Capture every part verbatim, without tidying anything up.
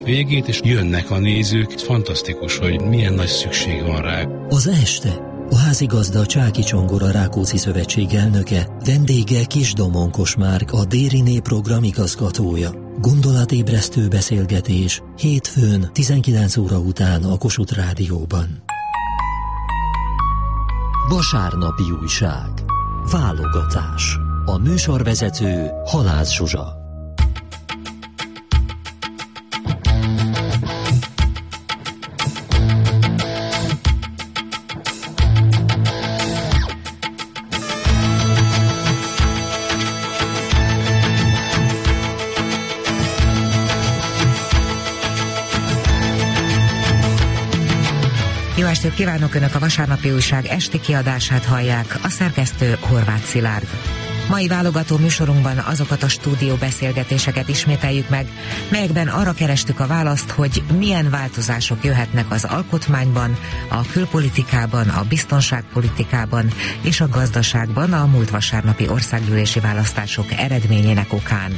végét, és jönnek a nézők. Fantasztikus, hogy milyen nagy szükség van rá. Az este a házigazda Csáky Csongor Rákóczi Szövetség elnöke, vendége Kis Domonkos Márk, a Dériné program igazgatója. Gondolatébresztő beszélgetés hétfőn tizenkilenc óra után a Kossuth Rádióban. Vasárnapi újság. Válogatás. A műsorvezető Halász Zsuzsa. Jó estét kívánok! Önök a Vasárnapi Újság esti kiadását hallják, a szerkesztő Horváth Szilárd. Mai válogató műsorunkban azokat a stúdióbeszélgetéseket ismételjük meg, melyekben arra kerestük a választ, hogy milyen változások jöhetnek az alkotmányban, a külpolitikában, a biztonságpolitikában és a gazdaságban a múlt vasárnapi országgyűlési választások eredményének okán.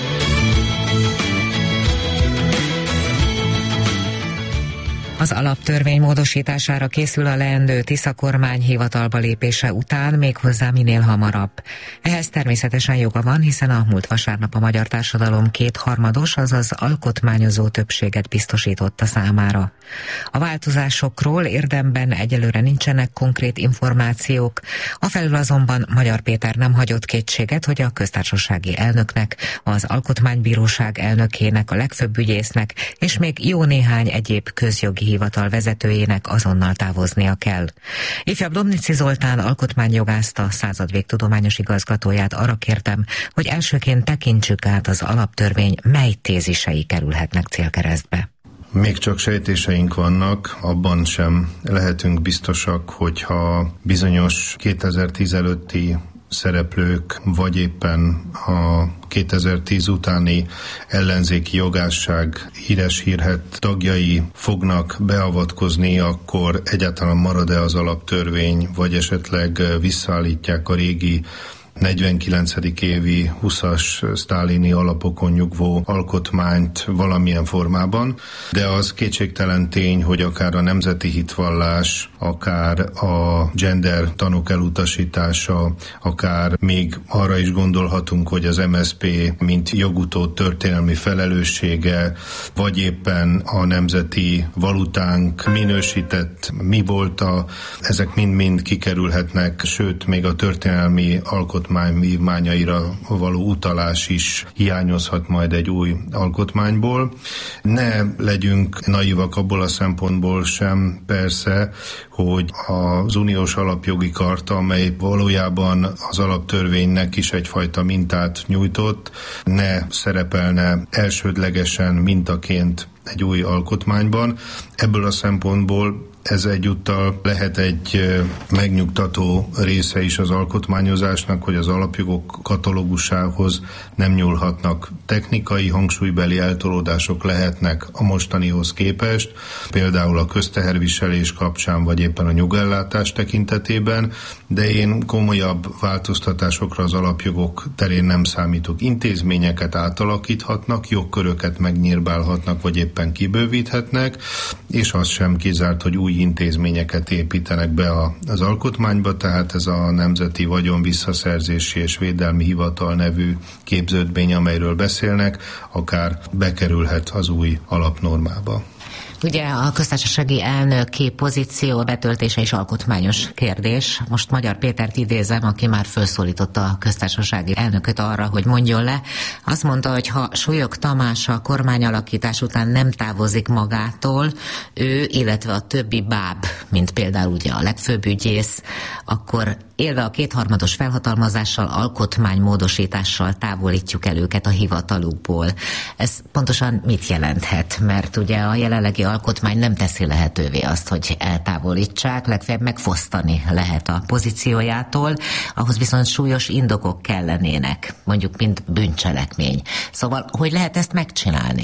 Az alaptörvény módosítására készül a leendő Tisza kormány hivatalba lépése után, méghozzá minél hamarabb. Ehhez természetesen joga van, hiszen a múlt vasárnap a magyar társadalom kétharmados, azaz alkotmányozó többséget biztosította számára. A változásokról érdemben egyelőre nincsenek konkrét információk, afelől azonban Magyar Péter nem hagyott kétséget, hogy a köztársasági elnöknek, az Alkotmánybíróság elnökének, a legfőbb ügyésznek és még jó néhány egyéb közjogi hivatal vezetőjének azonnal távoznia kell. Ifjabb Lomnici Zoltán alkotmányjogászt, a Századvég tudományos igazgatóját arra kértem, hogy elsőként tekintsük át az alaptörvény mely tézisei kerülhetnek célkeresztbe. Még csak sejtéseink vannak, abban sem lehetünk biztosak, hogyha bizonyos kétezer-tíz előtti szereplők, vagy éppen a kétezer-tíz utáni ellenzéki jogásság híres hírhedt tagjai fognak beavatkozni, akkor egyáltalán marad-e az alaptörvény, vagy esetleg visszaállítják a régi negyvenkilencedik évi huszas sztálini alapokon nyugvó alkotmányt valamilyen formában, de az kétségtelen tény, hogy akár a nemzeti hitvallás, akár a gender tanúk elutasítása, akár még arra is gondolhatunk, hogy az em es zé pé mint jogutód történelmi felelőssége, vagy éppen a nemzeti valutánk minősített mi volt a, ezek mind-mind kikerülhetnek, sőt még a történelmi alkotmány vívmányaira való utalás is hiányozhat majd egy új alkotmányból. Ne legyünk naivak abból a szempontból sem, persze, hogy az uniós alapjogi karta, amely valójában az alaptörvénynek is egyfajta mintát nyújtott, ne szerepelne elsődlegesen mintaként egy új alkotmányban. Ebből a szempontból ez egyúttal lehet egy megnyugtató része is az alkotmányozásnak, hogy az alapjogok katalógusához nem nyúlhatnak. Technikai, hangsúlybeli eltolódások lehetnek a mostanihoz képest, például a közteherviselés kapcsán, vagy éppen a nyugellátás tekintetében, de én komolyabb változtatásokra az alapjogok terén nem számítok. Intézményeket átalakíthatnak, jogköröket megnyírbálhatnak, vagy éppen kibővíthetnek, és az sem kizárt, hogy új intézményeket építenek be az alkotmányba, tehát ez a Nemzeti Vagyon Visszaszerzési és Védelmi Hivatal nevű képződmény, amelyről beszélnek, akár bekerülhet az új alapnormába. Ugye a köztársasági elnöki pozíció betöltése is alkotmányos kérdés. Most Magyar Pétert idézem, aki már felszólította a köztársasági elnököt arra, hogy mondjon le. Azt mondta, hogy ha Súlyog Tamás a kormányalakítás után nem távozik magától, ő, illetve a többi báb, mint például ugye a legfőbb ügyész, akkor élve a kétharmados felhatalmazással, alkotmánymódosítással távolítjuk el őket a hivatalukból. Ez pontosan mit jelenthet? Mert ugye a jelenlegi alkotmány nem teszi lehetővé azt, hogy eltávolítsák, legfeljebb megfosztani lehet a pozíciójától, ahhoz viszont súlyos indokok kellenének, mondjuk mint bűncselekmény. Szóval, hogy lehet ezt megcsinálni?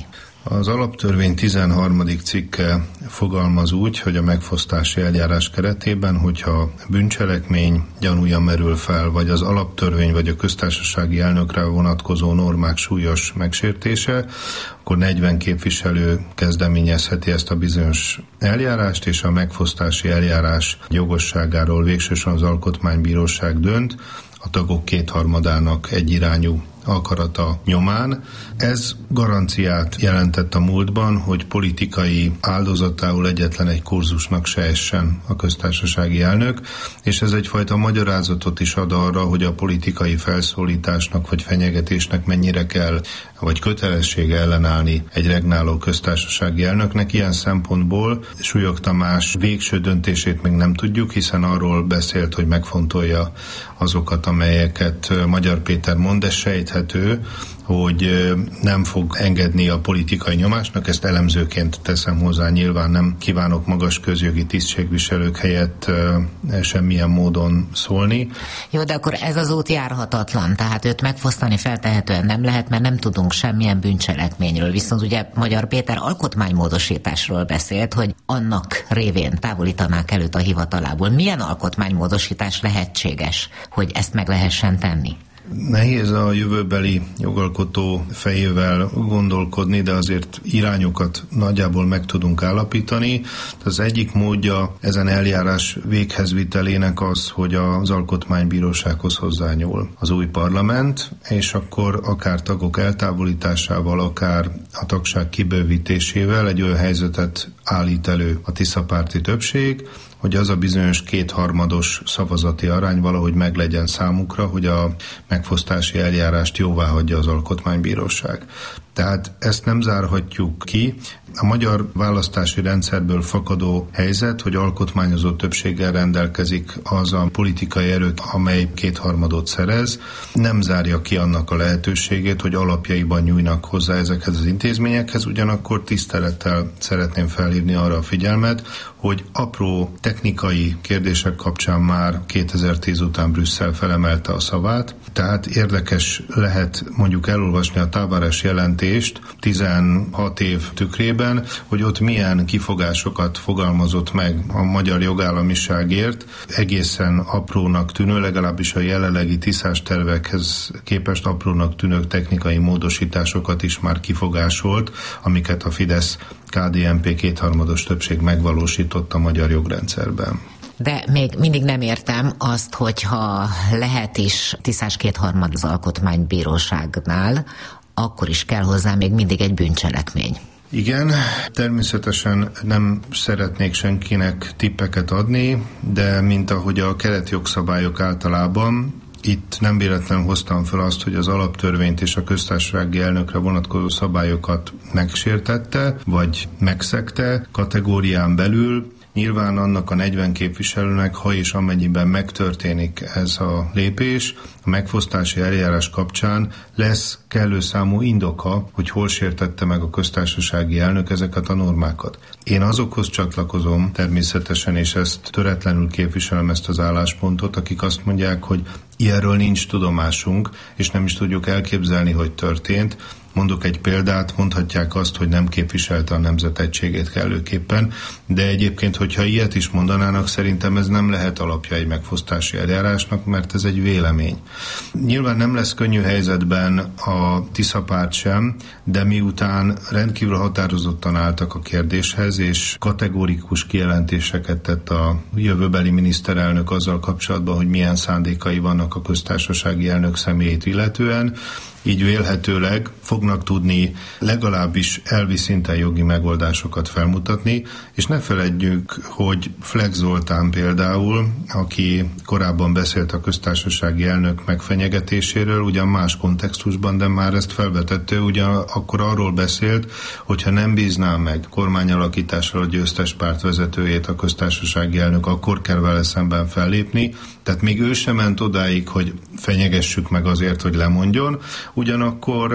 Az alaptörvény tizenharmadik cikke fogalmaz úgy, hogy a megfosztási eljárás keretében, hogyha bűncselekmény gyanúja merül fel, vagy az alaptörvény, vagy a köztársasági elnökre vonatkozó normák súlyos megsértése, akkor negyven képviselő kezdeményezheti ezt a bizonyos eljárást, és a megfosztási eljárás jogosságáról végsősorban az Alkotmánybíróság dönt, a tagok kétharmadának egyirányú akarata nyomán. Ez garanciát jelentett a múltban, hogy politikai áldozatául egyetlen egy kurzusnak se essen a köztársasági elnök, és ez egyfajta magyarázatot is ad arra, hogy a politikai felszólításnak vagy fenyegetésnek mennyire kell, vagy kötelessége ellenállni egy regnáló köztársasági elnöknek. Ilyen szempontból Súlyog Tamás végső döntését még nem tudjuk, hiszen arról beszélt, hogy megfontolja azokat, amelyeket Magyar Péter mond, de sejthető, hogy nem fog engedni a politikai nyomásnak, ezt elemzőként teszem hozzá, nyilván nem kívánok magas közjogi tisztségviselők helyett semmilyen módon szólni. Jó, de akkor ez az út járhatatlan, tehát őt megfosztani feltehetően nem lehet, mert nem tudunk semmilyen bűncselekményről. Viszont ugye Magyar Péter alkotmánymódosításról beszélt, hogy annak révén távolítanák előtt a hivatalából. Milyen alkotmánymódosítás lehetséges, hogy ezt meg lehessen tenni? Nehéz a jövőbeli jogalkotó fejével gondolkodni, de azért irányokat nagyjából meg tudunk állapítani. Az egyik módja ezen eljárás véghezvitelének az, hogy az Alkotmánybírósághoz hozzányúl az új parlament, és akkor akár tagok eltávolításával, akár a tagság kibővítésével egy olyan helyzetet állít elő a tiszapárti többség, hogy az a bizonyos kétharmados szavazati arány valahogy meglegyen számukra, hogy a megfosztási eljárást jóváhagyja az Alkotmánybíróság. Tehát ezt nem zárhatjuk ki. A magyar választási rendszerből fakadó helyzet, hogy alkotmányozó többséggel rendelkezik az a politikai erő, amely kétharmadot szerez, nem zárja ki annak a lehetőségét, hogy alapjaiban nyújnak hozzá ezekhez az intézményekhez, ugyanakkor tisztelettel szeretném felhívni arra a figyelmet, hogy apró technikai kérdések kapcsán már kétezer-tíz után Brüsszel felemelte a szavát, tehát érdekes lehet mondjuk elolvasni a Tavares jelentést tizenhat év tükrében, hogy ott milyen kifogásokat fogalmazott meg a magyar jogállamiságért, egészen aprónak tűnő, legalábbis a jelenlegi tiszás tervekhez képest aprónak tűnő technikai módosításokat is már kifogásolt, amiket a Fidesz ká dé en pé kétharmados többség megvalósított a magyar jogrendszerben. De még mindig nem értem azt, hogyha lehet is tiszás kétharmad az Alkotmánybíróságnál, akkor is kell hozzá még mindig egy bűncselekmény. Igen, természetesen nem szeretnék senkinek tippeket adni, de mint ahogy a keretjogszabályok általában, itt nem véletlenül hoztam fel azt, hogy az alaptörvényt és a köztársasági elnökre vonatkozó szabályokat megsértette, vagy megszegte kategórián belül. Nyilván annak a negyven képviselőnek, ha és amennyiben megtörténik ez a lépés, a megfosztási eljárás kapcsán lesz kellő számú indoka, hogy hol sértette meg a köztársasági elnök ezeket a normákat. Én azokhoz csatlakozom természetesen, és ezt töretlenül képviselem ezt az álláspontot, akik azt mondják, hogy ilyenről nincs tudomásunk, és nem is tudjuk elképzelni, hogy történt. Mondok egy példát, mondhatják azt, hogy nem képviselte a nemzet egységét kellőképpen, de egyébként, hogyha ilyet is mondanának, szerintem ez nem lehet alapja egy megfosztási eljárásnak, mert ez egy vélemény. Nyilván nem lesz könnyű helyzetben a Tiszapárt sem, de miután rendkívül határozottan álltak a kérdéshez, és kategórikus kijelentéseket tett a jövőbeli miniszterelnök azzal kapcsolatban, hogy milyen szándékai vannak a köztársasági elnök személyét illetően, így vélhetőleg fognak tudni legalábbis elvi szinten jogi megoldásokat felmutatni, és ne feledjük, hogy Flex Zoltán például, aki korábban beszélt a köztársasági elnök megfenyegetéséről, ugyan más kontextusban, de már ezt felvetette, ugyan akkor arról beszélt, hogyha nem bízná meg kormányalakítással a győztes párt vezetőjét a köztársasági elnök, akkor kell vele szemben fellépni. Tehát még ő sem ment odáig, hogy fenyegessük meg azért, hogy lemondjon. Ugyanakkor ő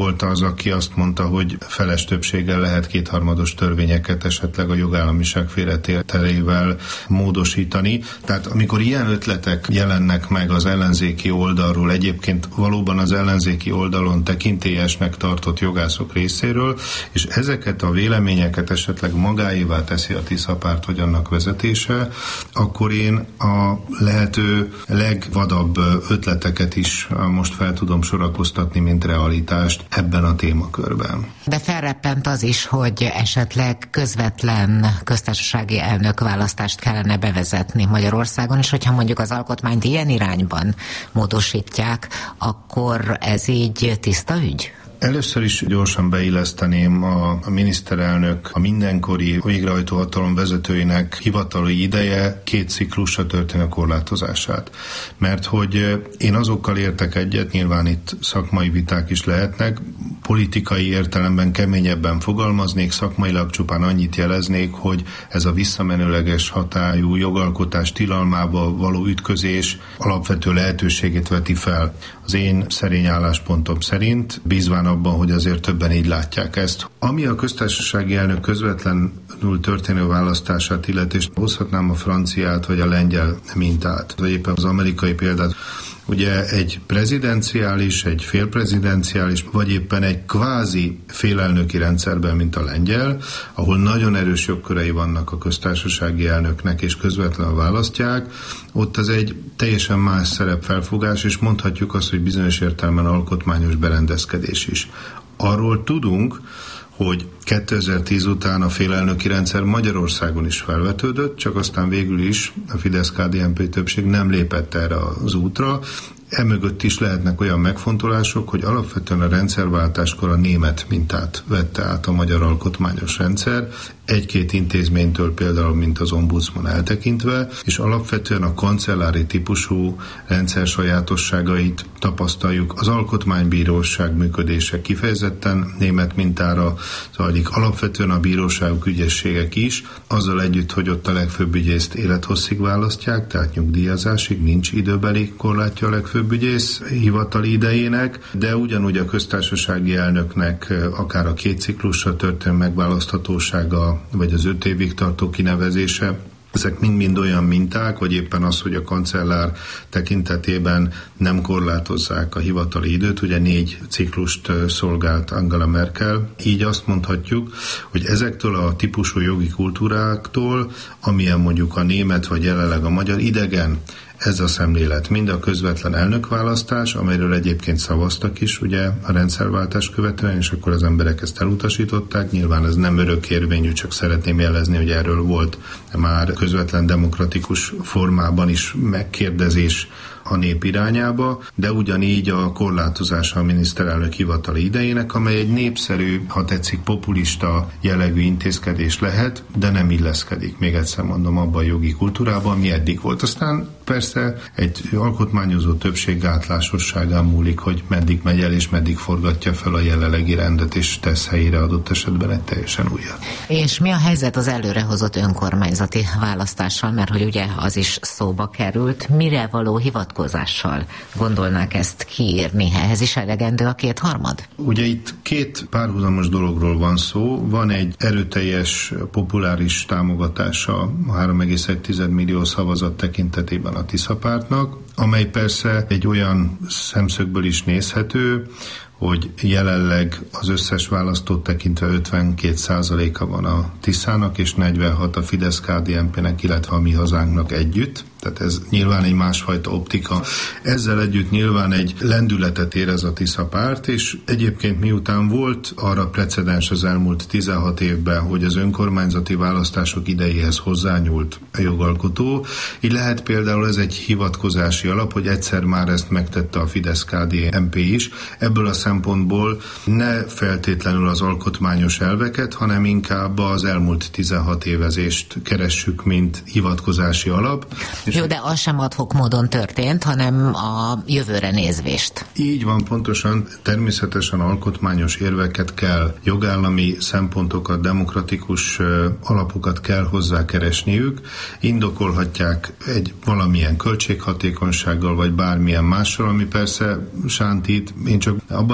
volt az, aki azt mondta, hogy feles többséggel lehet kétharmados törvényeket esetleg a jogállamiság félretételével módosítani. Tehát amikor ilyen ötletek jelennek meg az ellenzéki oldalról, egyébként valóban az ellenzéki oldalon tekintélyesnek tartott jogászok részéről, és ezeket a véleményeket esetleg magáévá teszi a Tiszapárt vagy annak vezetése, akkor én a lehető legvadabb ötleteket is most fel tudom sorakoztatni, mint realitást ebben a témakörben. De felreppent az is, hogy esetleg közvetlen köztársasági elnök választást kellene bevezetni Magyarországon, és hogyha mondjuk az alkotmányt ilyen irányban módosítják, akkor ez így tiszta ügy? Először is gyorsan beilleszteném a, a miniszterelnök, a mindenkori végrehajtó hatalom vezetőinek hivatali ideje két ciklusra történő korlátozását. Mert hogy én azokkal értek egyet, nyilván itt szakmai viták is lehetnek, politikai értelemben keményebben fogalmaznék, szakmailag csupán annyit jeleznék, hogy ez a visszamenőleges hatályú jogalkotás tilalmába való ütközés alapvető lehetőségét veti fel. Az én szerény álláspontom szerint, bízván abban, hogy azért többen így látják ezt. Ami a köztársasági elnök közvetlenül történő választását illeti, és hozhatnám a franciát vagy a lengyel mintát, vagy éppen az amerikai példát. Ugye egy prezidenciális, egy félprezidenciális, vagy éppen egy kvázi félelnöki rendszerben, mint a lengyel, ahol nagyon erős jogkörei vannak a köztársasági elnöknek, és közvetlenül választják, ott az egy teljesen más szerepfelfogás, és mondhatjuk azt, hogy bizonyos értelemben alkotmányos berendezkedés is. Arról tudunk, hogy kétezer-tíz után a félelnöki rendszer Magyarországon is felvetődött, csak aztán végül is a Fidesz-ká dé en pé többség nem lépett erre az útra. Emögött is lehetnek olyan megfontolások, hogy alapvetően a rendszerváltáskor a német mintát vette át a magyar alkotmányos rendszer, egy-két intézménytől például, mint az ombudsman eltekintve, és alapvetően a kancellári típusú rendszer sajátosságait tapasztaljuk. Az alkotmánybíróság működése kifejezetten német mintára zajlik, alapvetően a bíróságok, ügyességek is, azzal együtt, hogy ott a legfőbb ügyészt élethosszig választják, tehát nyugdíjazásig, nincs időbeli korlátja a legfőbb ügyész hivatali idejének, de ugyanúgy a köztársasági elnöknek akár a két ciklusra történő megválaszthatósága, vagy az öt évig tartó kinevezése, ezek mind-mind olyan minták, vagy éppen az, hogy a kancellár tekintetében nem korlátozzák a hivatali időt, ugye négy ciklust szolgált Angela Merkel. Így azt mondhatjuk, hogy ezektől a típusú jogi kultúráktól, amilyen mondjuk a német, vagy jelenleg a magyar, idegen ez a szemlélet, mind a közvetlen elnökválasztás, amelyről egyébként szavaztak is, ugye a rendszerváltás követően, és akkor az emberek ezt elutasították. Nyilván ez nem örökérvényű, csak szeretném jelezni, hogy erről volt már közvetlen demokratikus formában is megkérdezés a nép irányába, de ugyanígy a korlátozása a miniszterelnök hivatali idejének, amely egy népszerű, ha tetszik, populista jellegű intézkedés lehet, de nem illeszkedik, még egyszer mondom, abban a jogi kultúrában, ami eddig volt. Aztán persze egy alkotmányozó többség gátlásosságán múlik, hogy meddig megy el, és meddig forgatja fel a jelenlegi rendet, és tesz helyére adott esetben egy teljesen újat. És mi a helyzet az előrehozott önkormányzati választással, mert hogy ugye az is szóba került, mire való hivatkozással gondolnák ezt kiírni? Ehhez is elegendő a kétharmad? Ugye itt két párhuzamos dologról van szó. Van egy erőteljes, populáris támogatása a három egész egy millió szavazat tekintetében a Tiszapártnak, amely persze egy olyan szemszögből is nézhető, hogy jelenleg az összes választót tekintve ötvenkét százaléka van a Tiszának, és negyvenhat a Fidesz-ká dé en pének, illetve a Mi Hazánknak együtt. Tehát ez nyilván egy másfajta optika. Ezzel együtt nyilván egy lendületet érez a Tiszapárt, és egyébként miután volt arra precedens az elmúlt tizenhat évben, hogy az önkormányzati választások idejéhez hozzányúlt a jogalkotó, így lehet például ez egy hivatkozási alap, hogy egyszer már ezt megtette a Fidesz-ká dé en pé is. Ebből a szempontból ne feltétlenül az alkotmányos elveket, hanem inkább az elmúlt tizenhat évezést keressük, mint hivatkozási alap. Jó, de az sem ad-hoc módon történt, hanem a jövőre nézvést. Így van, pontosan. Természetesen alkotmányos érveket kell, jogállami szempontokat, demokratikus alapokat kell hozzá keresniük. Indokolhatják egy valamilyen költséghatékonysággal, vagy bármilyen mással, ami persze sántít. Én csak abban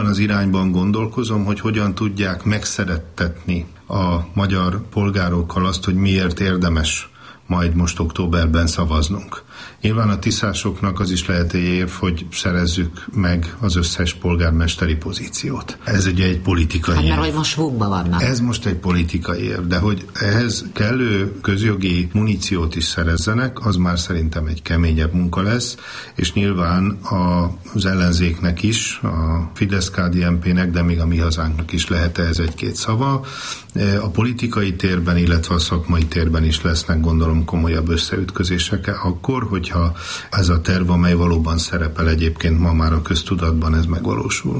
az irányban gondolkozom, hogy hogyan tudják megszerettetni a magyar polgárokkal azt, hogy miért érdemes majd most októberben szavaznunk. Nyilván a tiszásoknak az is lehet egy érv, hogy szerezzük meg az összes polgármesteri pozíciót. Ez ugye egy politikai hát, érv. mert hogy most fogva vannak. Ez most egy politikai érv, de hogy ehhez kellő közjogi muníciót is szerezzenek, az már szerintem egy keményebb munka lesz, és nyilván az ellenzéknek is, a Fidesz-ká dé en pé-nek, de még a Mi Hazánknak is lehet ez egy-két szava. A politikai térben, illetve a szakmai térben is lesznek, gondolom, komolyabb összeütközések, akkor, hogyha ez a terv, amely valóban szerepel egyébként ma már a köztudatban, ez megvalósul.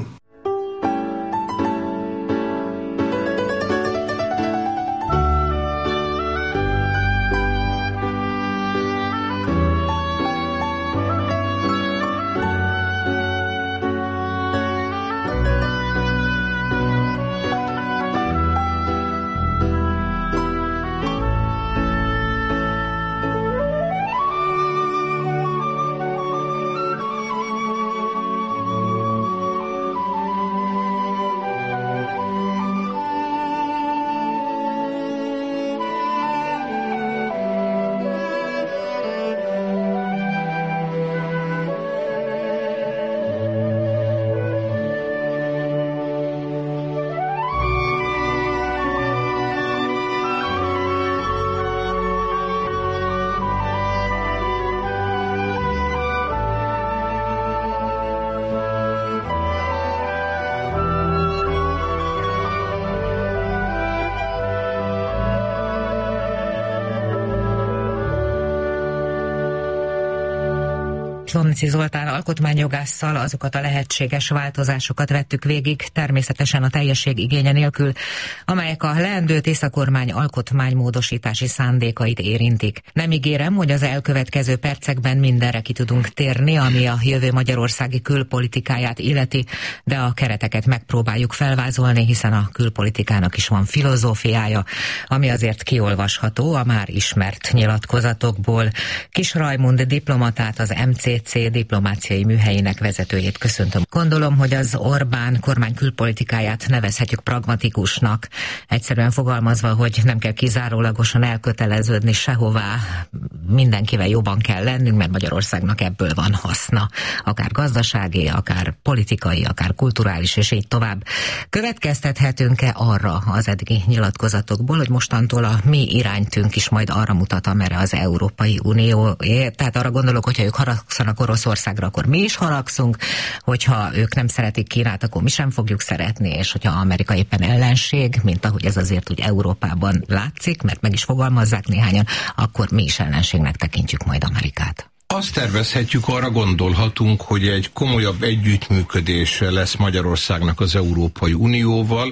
Lomnici Zoltán alkotmányjogásszal azokat a lehetséges változásokat vettük végig, természetesen a teljesség igénye nélkül, amelyek a leendő Tisza-kormány alkotmánymódosítási szándékait érintik. Nem ígérem, hogy az elkövetkező percekben mindenre ki tudunk térni, ami a jövő magyarországi külpolitikáját illeti, de a kereteket megpróbáljuk felvázolni, hiszen a külpolitikának is van filozófiája, ami azért kiolvasható a már ismert nyilatkozatokból. Kis Rajmund diplomatát, az em cé cé diplomáciai műhelyének vezetőjét köszöntöm. Gondolom, hogy az Orbán kormány külpolitikáját nevezhetjük pragmatikusnak, egyszerűen fogalmazva, hogy nem kell kizárólagosan elköteleződni sehová, mindenkivel jobban kell lennünk, mert Magyarországnak ebből van haszna, akár gazdasági, akár politikai, akár kulturális, és így tovább. Következtethetünk-e arra az eddigi nyilatkozatokból, hogy mostantól a mi iránytünk is majd arra mutat, amerre az Európai Unió ér? Tehát arra gondolok, hogyha ők haragszanak Oroszországra, akkor mi is haragszunk, hogyha ők nem szeretik Kínát, akkor mi sem fogjuk szeretni, és hogyha Amerika éppen ellenség, mint ahogy ez azért úgy Európában látszik, mert meg is fogalmazzák néhányan, akkor mi is ellenségnek tekintjük majd Amerikát. Azt tervezhetjük, arra gondolhatunk, hogy egy komolyabb együttműködés lesz Magyarországnak az Európai Unióval,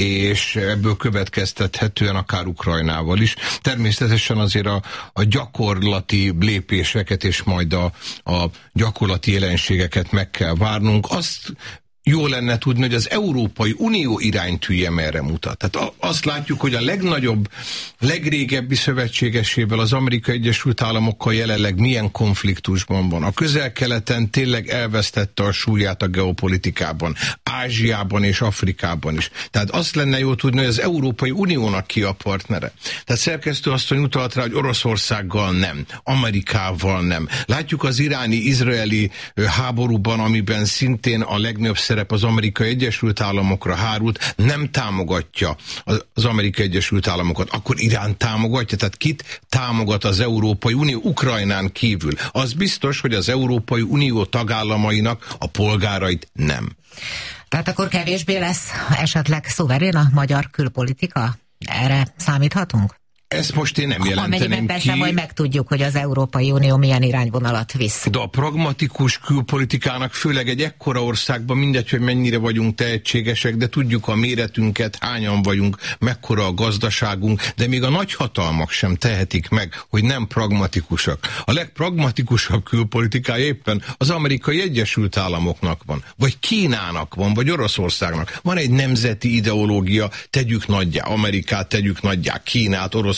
és ebből következtethetően akár Ukrajnával is. Természetesen azért a, a gyakorlati lépéseket és majd a, a gyakorlati jelenségeket meg kell várnunk. Azt jó lenne tudni, hogy az Európai Unió iránytűje merre mutat. Tehát azt látjuk, hogy a legnagyobb, legrégebbi szövetségesével, az Amerikai Egyesült Államokkal jelenleg milyen konfliktusban van. A Közel-Keleten tényleg elvesztette a súlyát a geopolitikában, Ázsiában és Afrikában is. Tehát azt lenne jó tudni, hogy az Európai Uniónak ki a partnere. Tehát szerkesztő asszony utalt rá, hogy Oroszországgal nem, Amerikával nem. Látjuk az iráni-izraeli háborúban, amiben szintén a legnagyobb szerep az Amerikai Egyesült Államokra hárult, nem támogatja az Amerikai Egyesült Államokat, akkor Irán támogatja, tehát kit támogat az Európai Unió Ukrajnán kívül? Az biztos, hogy az Európai Unió tagállamainak a polgárait nem. Tehát akkor kevésbé lesz esetleg szuverén a magyar külpolitika? Erre számíthatunk? Ezt most én nem jelenteném ki. Amennyiben persze majd megtudjuk, hogy az Európai Unió milyen irányvonalat visz. De a pragmatikus külpolitikának főleg egy ekkora országban mindegy, hogy mennyire vagyunk tehetségesek, de tudjuk a méretünket, hányan vagyunk, mekkora a gazdaságunk, de még a nagyhatalmak sem tehetik meg, hogy nem pragmatikusak. A legpragmatikusabb külpolitikája éppen az Amerikai Egyesült Államoknak van, vagy Kínának van, vagy Oroszországnak. Van egy nemzeti ideológia, tegyük nagyjá Amerikát, tegyük nagyjá Kínát, Orosz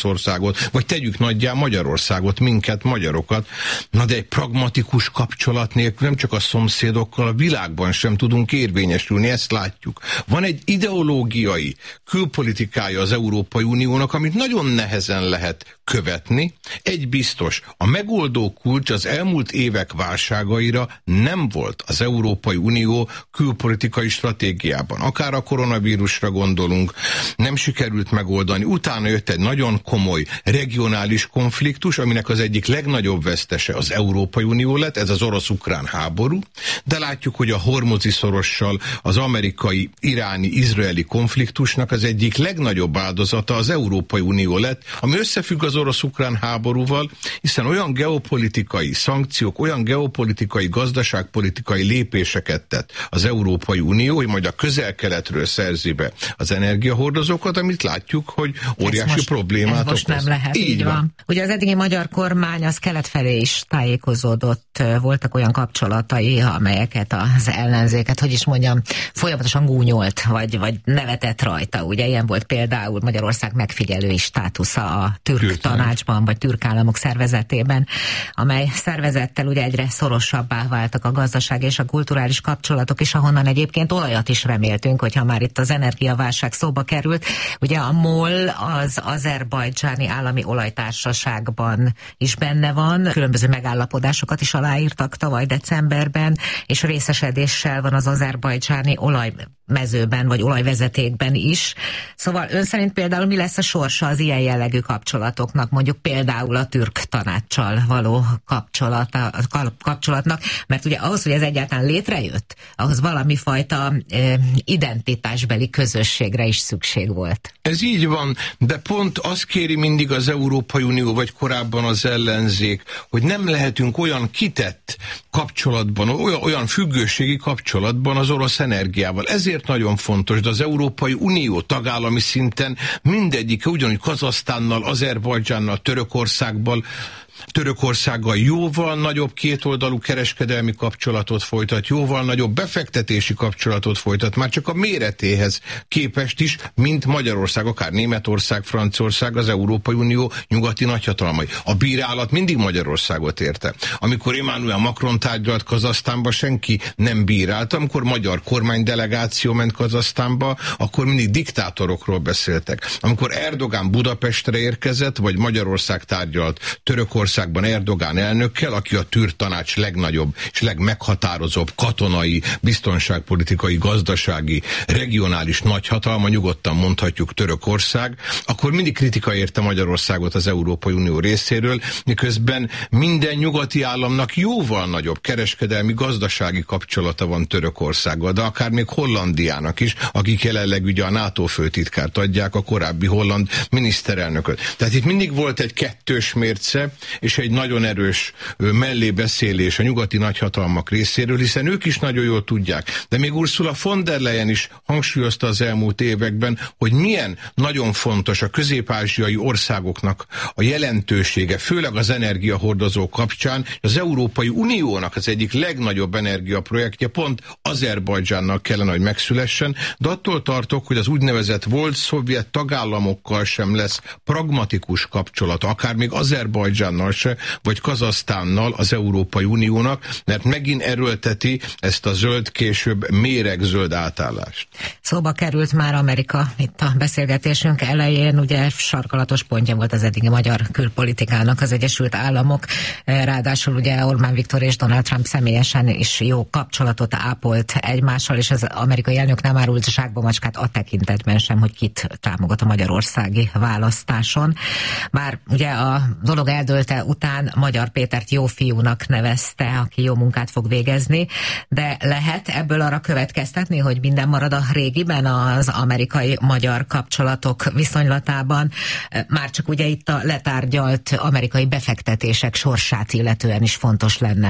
Oroszországot, vagy tegyük nagyjá Magyarországot, minket, magyarokat. Na de egy pragmatikus kapcsolat nélkül nem csak a szomszédokkal, a világban sem tudunk érvényesülni, ezt látjuk. Van egy ideológiai külpolitikája az Európai Uniónak, amit nagyon nehezen lehet követni. Egy biztos, a megoldó kulcs az elmúlt évek válságaira nem volt az Európai Unió külpolitikai stratégiában. Akár a koronavírusra gondolunk, nem sikerült megoldani. Utána jött egy nagyon komoly regionális konfliktus, aminek az egyik legnagyobb vesztese az Európai Unió lett, ez az orosz-ukrán háború, de látjuk, hogy a Hormuzi szorossal az amerikai, iráni, izraeli konfliktusnak az egyik legnagyobb áldozata az Európai Unió lett, ami összefügg az orosz-ukrán háborúval, hiszen olyan geopolitikai szankciók, olyan geopolitikai, gazdaságpolitikai lépéseket tett az Európai Unió, hogy majd a közel-keletről szerzi be az energiahordozókat, amit látjuk, hogy óriási most, problémát okoz. Most nem lehet, így, így van. van. Ugye az eddigi magyar kormány az kelet felé is tájékozódott, voltak olyan kapcsolatai, amelyeket az ellenzéket, hogy is mondjam, folyamatosan gúnyolt, vagy, vagy nevetett rajta. Ugye ilyen volt például Magyarország megfigyelői státusza a türk Türk tanácsban, vagy türk államok szervezetében, amely szervezettel ugye egyre szorosabbá váltak a gazdaság és a kulturális kapcsolatok is, ahonnan egyébként olajat is reméltünk, hogyha már itt az energiaválság szóba került. Ugye a MOL az azerbajdzsáni állami olajtársaságban is benne van, különböző megállapodásokat is aláírtak tavaly decemberben, és részesedéssel van az azerbajdzsáni olajmezőben, vagy olajvezetékben is. Szóval ön szerint például mi lesz a sorsa az ilyen jellegű kapcsolatoknak, mondjuk például a türk tanácssal való kapcsolata, kapcsolatnak, mert ugye ahhoz, hogy ez egyáltalán létrejött, ahhoz valami fajta e, identitásbeli közösségre is szükség volt. Ez így van, de pont azt kéri mindig az Európai Unió, vagy korábban az ellenzék, hogy nem lehetünk olyan kitett kapcsolatban, olyan, olyan függőségi kapcsolatban az orosz energiával. Ezért nagyon fontos, de az Európai Unió tagállami szinten mindegyike ugyanúgy Kazahsztánnal, Azerbajdzsánnal, Törökországgal, Törökországgal jóval nagyobb kétoldalú kereskedelmi kapcsolatot folytat, jóval nagyobb befektetési kapcsolatot folytat, már csak a méretéhez képest is, mint Magyarország, akár Németország, Franciaország, az Európai Unió nyugati nagyhatalmai. A bírálat mindig Magyarországot érte. Amikor Emmanuel Macron tárgyalt Kazahsztánba, senki nem bírálta. Amikor magyar kormánydelegáció ment Kazahsztánba, akkor mindig diktátorokról beszéltek. Amikor Erdogán Budapestre érkezett, vagy Magyarország tárgyalt Törökország Országban Erdogán elnökkel, aki a türk tanács legnagyobb és legmeghatározóbb katonai, biztonságpolitikai, gazdasági, regionális nagyhatalma, nyugodtan mondhatjuk Törökország, akkor mindig kritika érte Magyarországot az Európai Unió részéről, miközben minden nyugati államnak jóval nagyobb kereskedelmi, gazdasági kapcsolata van Törökországgal, de akár még Hollandiának is, akik jelenleg ugye a NATO főtitkárt adják, a korábbi holland miniszterelnököt. Tehát itt mindig volt egy kettős mérce, és egy nagyon erős mellébeszélés a nyugati nagyhatalmak részéről, hiszen ők is nagyon jól tudják. De még Ursula von der Leyen is hangsúlyozta az elmúlt években, hogy milyen nagyon fontos a közép-ázsiai országoknak a jelentősége, főleg az energiahordozók kapcsán. Az Európai Uniónak az egyik legnagyobb energiaprojektje pont Azerbajdzsánnal kellene, hogy megszülessen, de attól tartok, hogy az úgynevezett volt szovjet tagállamokkal sem lesz pragmatikus kapcsolat, akár még Azerbajdzsánnal se, vagy Kazahsztánnal az Európai Uniónak, mert megint erőlteti ezt a zöld, később méregzöld átállást. Szóba került már Amerika itt a beszélgetésünk elején, ugye sarkalatos pontja volt az eddigi magyar külpolitikának az Egyesült Államok, ráadásul ugye Orbán Viktor és Donald Trump személyesen is jó kapcsolatot ápolt egymással, és az amerikai elnök nem árult zsákba macskát a tekintetben sem, hogy kit támogat a magyarországi választáson. Bár ugye a dolog eldőlte után Magyar Pétert jó fiúnak nevezte, aki jó munkát fog végezni, de lehet ebből arra következtetni, hogy minden marad a régiben az amerikai-magyar kapcsolatok viszonylatában, már csak ugye itt a letárgyalt amerikai befektetések sorsát illetően is fontos lenne.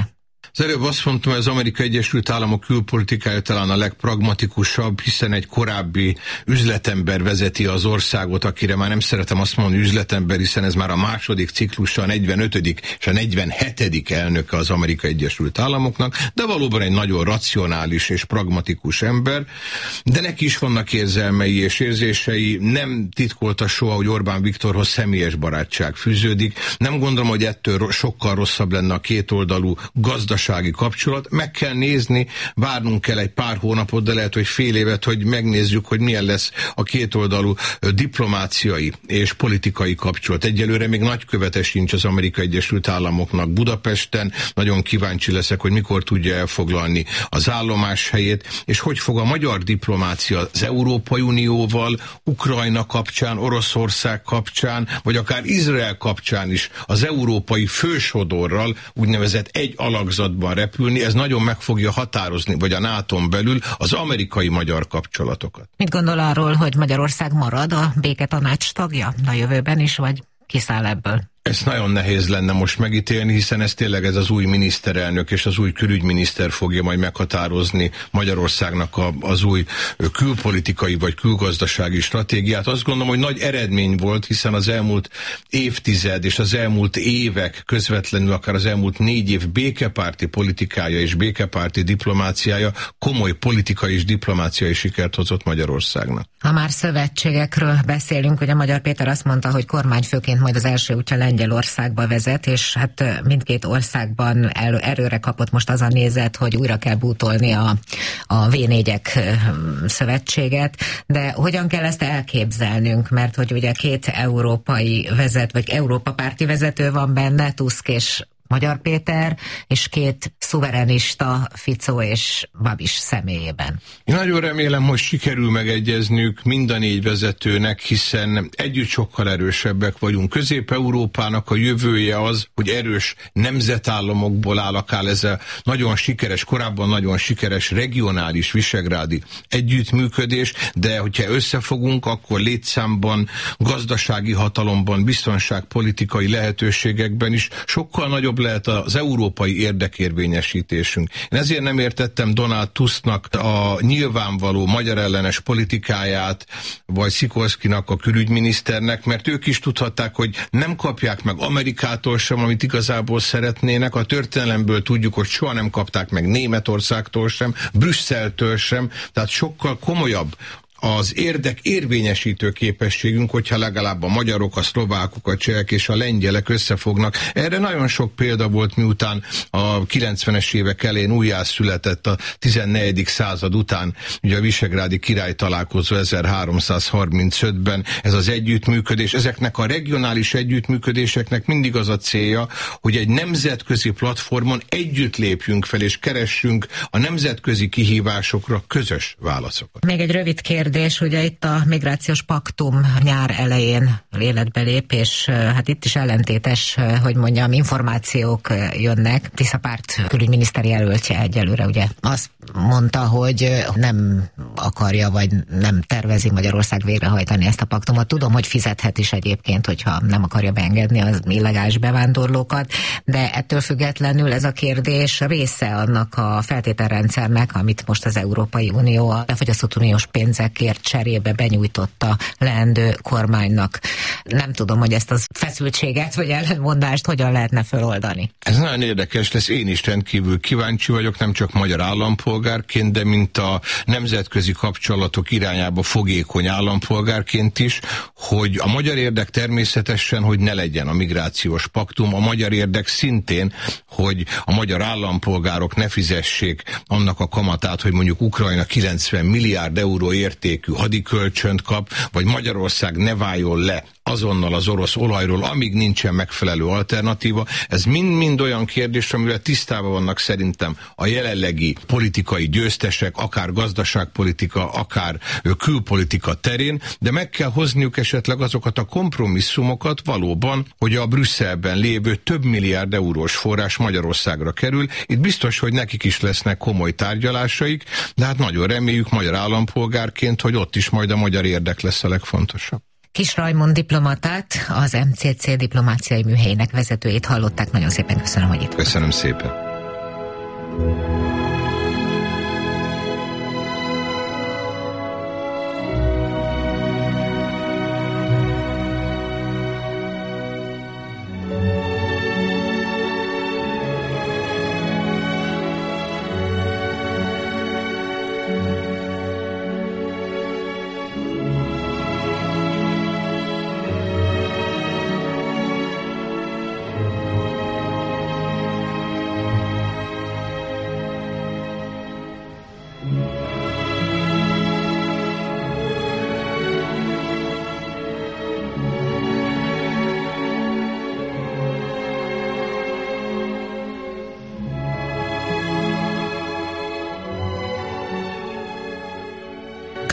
Az előbb azt mondtam, hogy az Amerikai Egyesült Államok külpolitikája talán a legpragmatikusabb, hiszen egy korábbi üzletember vezeti az országot, akire már nem szeretem azt mondani üzletember, hiszen ez már a második ciklusa, a negyvenötödik és a negyvenhetedik elnöke az Amerikai Egyesült Államoknak, de valóban egy nagyon racionális és pragmatikus ember, de neki is vannak érzelmei és érzései, nem titkolta soha, hogy Orbán Viktorhoz személyes barátság fűződik. Nem gondolom, hogy ettől sokkal rosszabb lenne a kétoldalú gazdasági kapcsolat. Meg kell nézni, várnunk kell egy pár hónapot, de lehet, hogy fél évet, hogy megnézzük, hogy milyen lesz a kétoldalú diplomáciai és politikai kapcsolat. Egyelőre még nagykövete sincs az Amerikai Egyesült Államoknak Budapesten. Nagyon kíváncsi leszek, hogy mikor tudja elfoglalni az állomás helyét, és hogy fog a magyar diplomácia az Európai Unióval, Ukrajna kapcsán, Oroszország kapcsán, vagy akár Izrael kapcsán is az európai fősodorral úgynevezett egy alakzatban repülni. Ez nagyon meg fogja határozni, vagy a nátón belül az amerikai-magyar kapcsolatokat. Mit gondol arról, hogy Magyarország marad a béketanács tagja a jövőben is, vagy kiszáll ebből? Ezt nagyon nehéz lenne most megítélni, hiszen ez tényleg ez az új miniszterelnök és az új külügyminiszter fogja majd meghatározni Magyarországnak a, az új külpolitikai vagy külgazdasági stratégiát. Azt gondolom, hogy nagy eredmény volt, hiszen az elmúlt évtized és az elmúlt évek, közvetlenül akár az elmúlt négy év békepárti politikája és békepárti diplomáciája komoly politikai és diplomáciai sikert hozott Magyarországnak. Ha már szövetségekről beszélünk, ugye Magyar Péter azt mondta, hogy kormányfőként majd az első útja Lengyelországba vezet, és hát mindkét országban el, erőre kapott most az a nézet, hogy újra kell bútolni a, a vé négyek szövetséget, de hogyan kell ezt elképzelnünk, mert hogy ugye két európai vezet, vagy Európa párti vezető van benne, Tusk és Magyar Péter, és két szuverenista, Fico és Babis személyében. Én nagyon remélem, hogy sikerül megegyeznünk mind a négy vezetőnek, hiszen együtt sokkal erősebbek vagyunk. Közép-Európának a jövője az, hogy erős nemzetállamokból áll, akár ez a nagyon sikeres, korábban nagyon sikeres regionális visegrádi együttműködés, de hogyha összefogunk, akkor létszámban, gazdasági hatalomban, biztonságpolitikai lehetőségekben is sokkal nagyobb lehet az európai érdekérvényesítésünk. Én ezért nem értettem Donald Tusknak a nyilvánvaló magyar ellenes politikáját, vagy Szikorszkinak, a külügyminiszternek, mert ők is tudhatták, hogy nem kapják meg Amerikától sem, amit igazából szeretnének. A történelemből tudjuk, hogy soha nem kapták meg Németországtól sem, Brüsszeltől sem, tehát sokkal komolyabb az érdek érvényesítő képességünk, hogyha legalább a magyarok, a szlovákok, a csehek és a lengyelek összefognak. Erre nagyon sok példa volt, miután a kilencvenes évek elején újjászületett a tizennegyedik század után, ugye a visegrádi király találkozó ezerháromszázharmincötben, ez az együttműködés. Ezeknek a regionális együttműködéseknek mindig az a célja, hogy egy nemzetközi platformon együtt lépjünk fel, és keressünk a nemzetközi kihívásokra közös válaszokat. Még egy rövid kérdés. És ugye itt a migrációs paktum nyár elején életbe lép, és hát itt is ellentétes, hogy mondjam, információk jönnek. Tisza párt külügyminiszter jelöltje egyelőre ugye azt mondta, hogy nem akarja, vagy nem tervezi Magyarország végrehajtani ezt a paktumot. Tudom, hogy fizethet is egyébként, hogyha nem akarja beengedni az illegális bevándorlókat, de ettől függetlenül ez a kérdés része annak a feltételrendszernek, amit most az Európai Unió a befagyasztott uniós pénzek kért cserébe benyújtotta leendő kormánynak. Nem tudom, hogy ezt a feszültséget vagy ellentmondást hogyan lehetne feloldani. Ez nagyon érdekes lesz, én is rendkívül kíváncsi vagyok, nem csak magyar állampolgárként, de mint a nemzetközi kapcsolatok irányába fogékony állampolgárként is, hogy a magyar érdek természetesen, hogy ne legyen a migrációs paktum, a magyar érdek szintén, hogy a magyar állampolgárok ne fizessék annak a kamatát, hogy mondjuk Ukrajna kilencven milliárd euró értékű hadikölcsönt kap, vagy Magyarország ne váljon le azonnal az orosz olajról, amíg nincsen megfelelő alternatíva. Ez mind-mind olyan kérdés, amivel tisztában vannak szerintem a jelenlegi politikai győztesek, akár gazdaságpolitika, akár külpolitika terén, de meg kell hozniuk esetleg azokat a kompromisszumokat valóban, hogy a Brüsszelben lévő több milliárd eurós forrás Magyarországra kerül. Itt biztos, hogy nekik is lesznek komoly tárgyalásaik, de hát nagyon reméljük magyar állampolgárként, hogy ott is majd a magyar érdek lesz a legfontosabb. Kis Rajmond diplomatát, az em cé cé diplomáciai műhelyének vezetőjét hallották. Nagyon szépen köszönöm, hogy itt. Köszönöm szépen.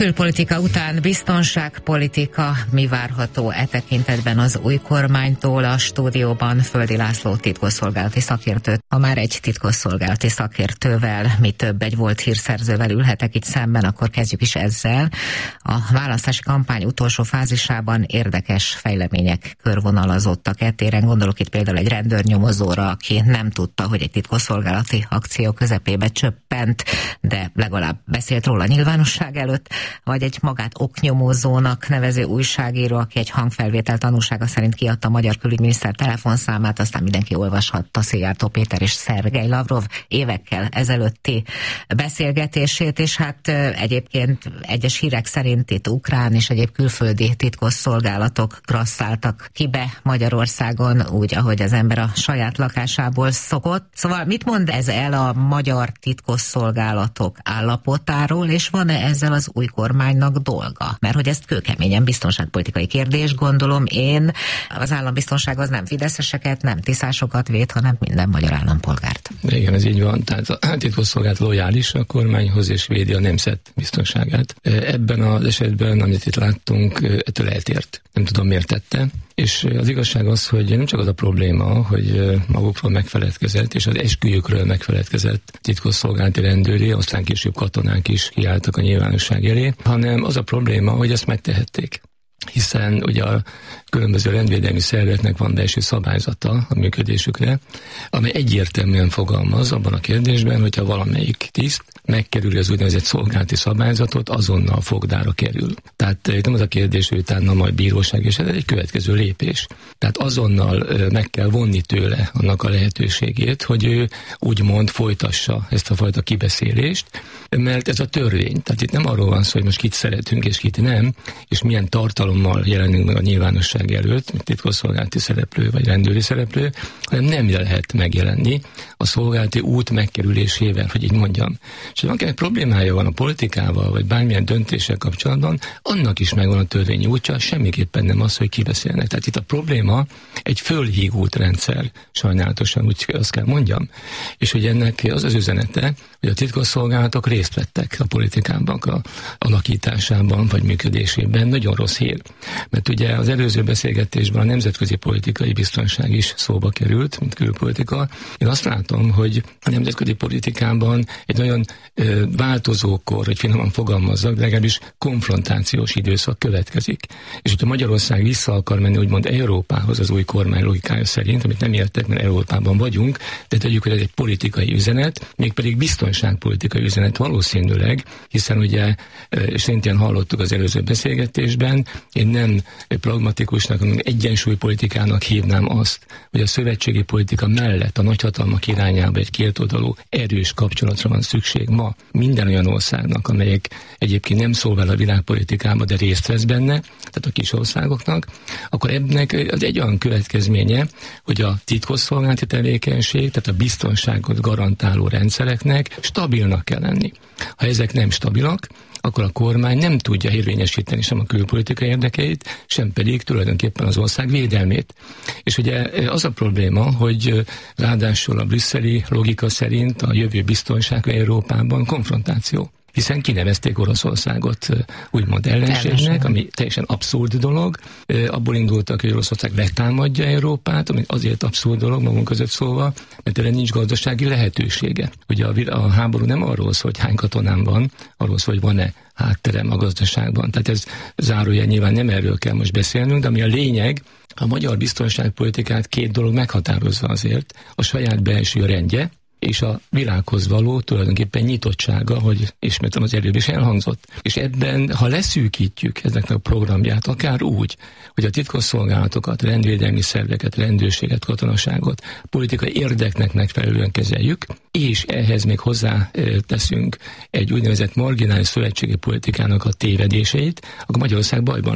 Külpolitika után biztonságpolitika, mi várható e tekintetben az új kormánytól? A stúdióban Földi László titkosszolgálati szakértőt, ha már egy titkosszolgálati szakértővel, mi több, egy volt hírszerzővel ülhetek itt szemben, akkor kezdjük is ezzel. A választási kampány utolsó fázisában érdekes fejlemények körvonalazottak e téren. Gondolok itt például egy rendőrnyomozóra, aki nem tudta, hogy egy titkosszolgálati akció közepébe csöppent, de legalább beszélt róla nyilvánosság előtt, vagy egy magát oknyomozónak nevező újságíró, aki egy hangfelvétel tanúsága szerint kiadta a magyar külügyminiszter telefonszámát, aztán mindenki olvashatta Szijjártó Péter és Szergej Lavrov évekkel ezelőtti beszélgetését, és hát egyébként egyes hírek szerint itt ukrán és egyéb külföldi titkosszolgálatok grasszáltak ki be Magyarországon, úgy, ahogy az ember a saját lakásából szokott. Szóval mit mond ez el a magyar titkosszolgálatok állapotáról, és van-e ezzel az új kormánynak dolga? Mert hogy ezt kőkeményen biztonságpolitikai kérdés, gondolom én, az állambiztonság az nem fideszeseket, nem tiszásokat véd, hanem minden magyar állampolgárt. Igen, ez így van. Tehát a titkosszolgálat lojális a kormányhoz és védi a nemzet biztonságát. Ebben az esetben, amit itt láttunk, ettől eltért. Nem tudom, miért tette. És az igazság az, hogy nem csak az a probléma, hogy magukról megfeledkezett, és az esküjükről megfeledkezett titkosszolgálati rendőri, aztán később katonák is kiálltak a nyilvánosság elé, hanem az a probléma, hogy ezt megtehették. Hiszen ugye a különböző rendvédelmi szerveknek van belső szabályzata a működésükre, amely egyértelműen fogalmaz abban a kérdésben, hogyha valamelyik tiszt megkerüli az úgynevezett szolgálati szabályzatot, azonnal fogdára kerül. Tehát itt nem az a kérdés, hogy utána majd bíróság, és ez egy következő lépés. Tehát azonnal meg kell vonni tőle annak a lehetőségét, hogy ő úgymond folytassa ezt a fajta kibeszélést, mert ez a törvény. Tehát itt nem arról van szó, hogy most kit szeretünk és kit nem, és milyen tartalommal jelenünk meg a nyilvánosság előtt, mint titkosszolgálati szereplő vagy rendőri szereplő, hanem nem lehet megjelenni a szolgálati út megkerülésével, hogy így mondjam. És ha valakinek problémája van a politikával, vagy bármilyen döntéssel kapcsolatban, annak is megvan a törvényi útja, semmiképpen nem az, hogy kibeszélnek. Tehát itt a probléma egy fölhígult rendszer, sajnálatosan úgy azt kell mondjam. És hogy ennek az az üzenete, hogy a titkosszolgálatok részt vettek a politikában, a alakításában, vagy működésében. Nagyon rossz hír. Mert ugye az előző beszélgetésben a nemzetközi politikai biztonság is szóba került, mint külpolitika. Én azt látom, hogy a nemzetközi politikában egy nagyon ö, változókor, hogy finoman fogalmazzak, de legalábbis konfrontációs időszak következik. És hogyha Magyarország vissza akar menni úgymond Európához az új kormány logikája szerint, amit nem értek, mert Európában vagyunk, de tegyük, hogy ez egy politikai üzenet, mégpedig biztonságpolitikai üzenet valószínűleg, hiszen ugye szintén hallottuk az előző beszélgetésben, én nem pragmatikusnak, hanem egyensúlypolitikának hívnám azt, hogy a szövetségi politika mellett a nagyhatalmak irányába egy kétoldalú erős kapcsolatra van szükség ma minden olyan országnak, amelyek egyébként nem szolgál a világpolitikába, de részt vesz benne, tehát a kis országoknak, akkor ennek az egy olyan következménye, hogy a titkosszolgálati tevékenység, tehát a biztonságot garantáló rendszereknek stabilnak kell lenni. Ha ezek nem stabilak, akkor a kormány nem tudja érvényesíteni sem a külpolitikai érdekeit, sem pedig tulajdonképpen az ország védelmét. És ugye az a probléma, hogy ráadásul a brüsszeli logika szerint a jövő biztonság Európában konfrontáció. Hiszen kinevezték Oroszországot úgymond ellenségnek, ami teljesen abszurd dolog. Abból indultak, hogy Oroszország letámadja Európát, ami azért abszurd dolog magunk között szólva, mert erre nincs gazdasági lehetősége. Ugye a, a háború nem arról szól, hogy hány katonám van, arról szól, hogy van-e hátterem a gazdaságban. Tehát ez zárójel, nyilván nem erről kell most beszélnünk, de ami a lényeg, a magyar biztonságpolitikát két dolog meghatározza azért, a saját belső rendje, és a világhoz való tulajdonképpen nyitottsága, hogy ismétlem az előbb is elhangzott. És ebben, ha leszűkítjük ezeknek a programját, akár úgy, hogy a titkosszolgálatokat, rendvédelmi szerveket, rendőrséget, katonaságot politikai érdeknek megfelelően kezeljük, és ehhez még hozzá teszünk egy úgynevezett marginális szövetségi politikának a tévedéseit, akkor Magyarország bajban lesz.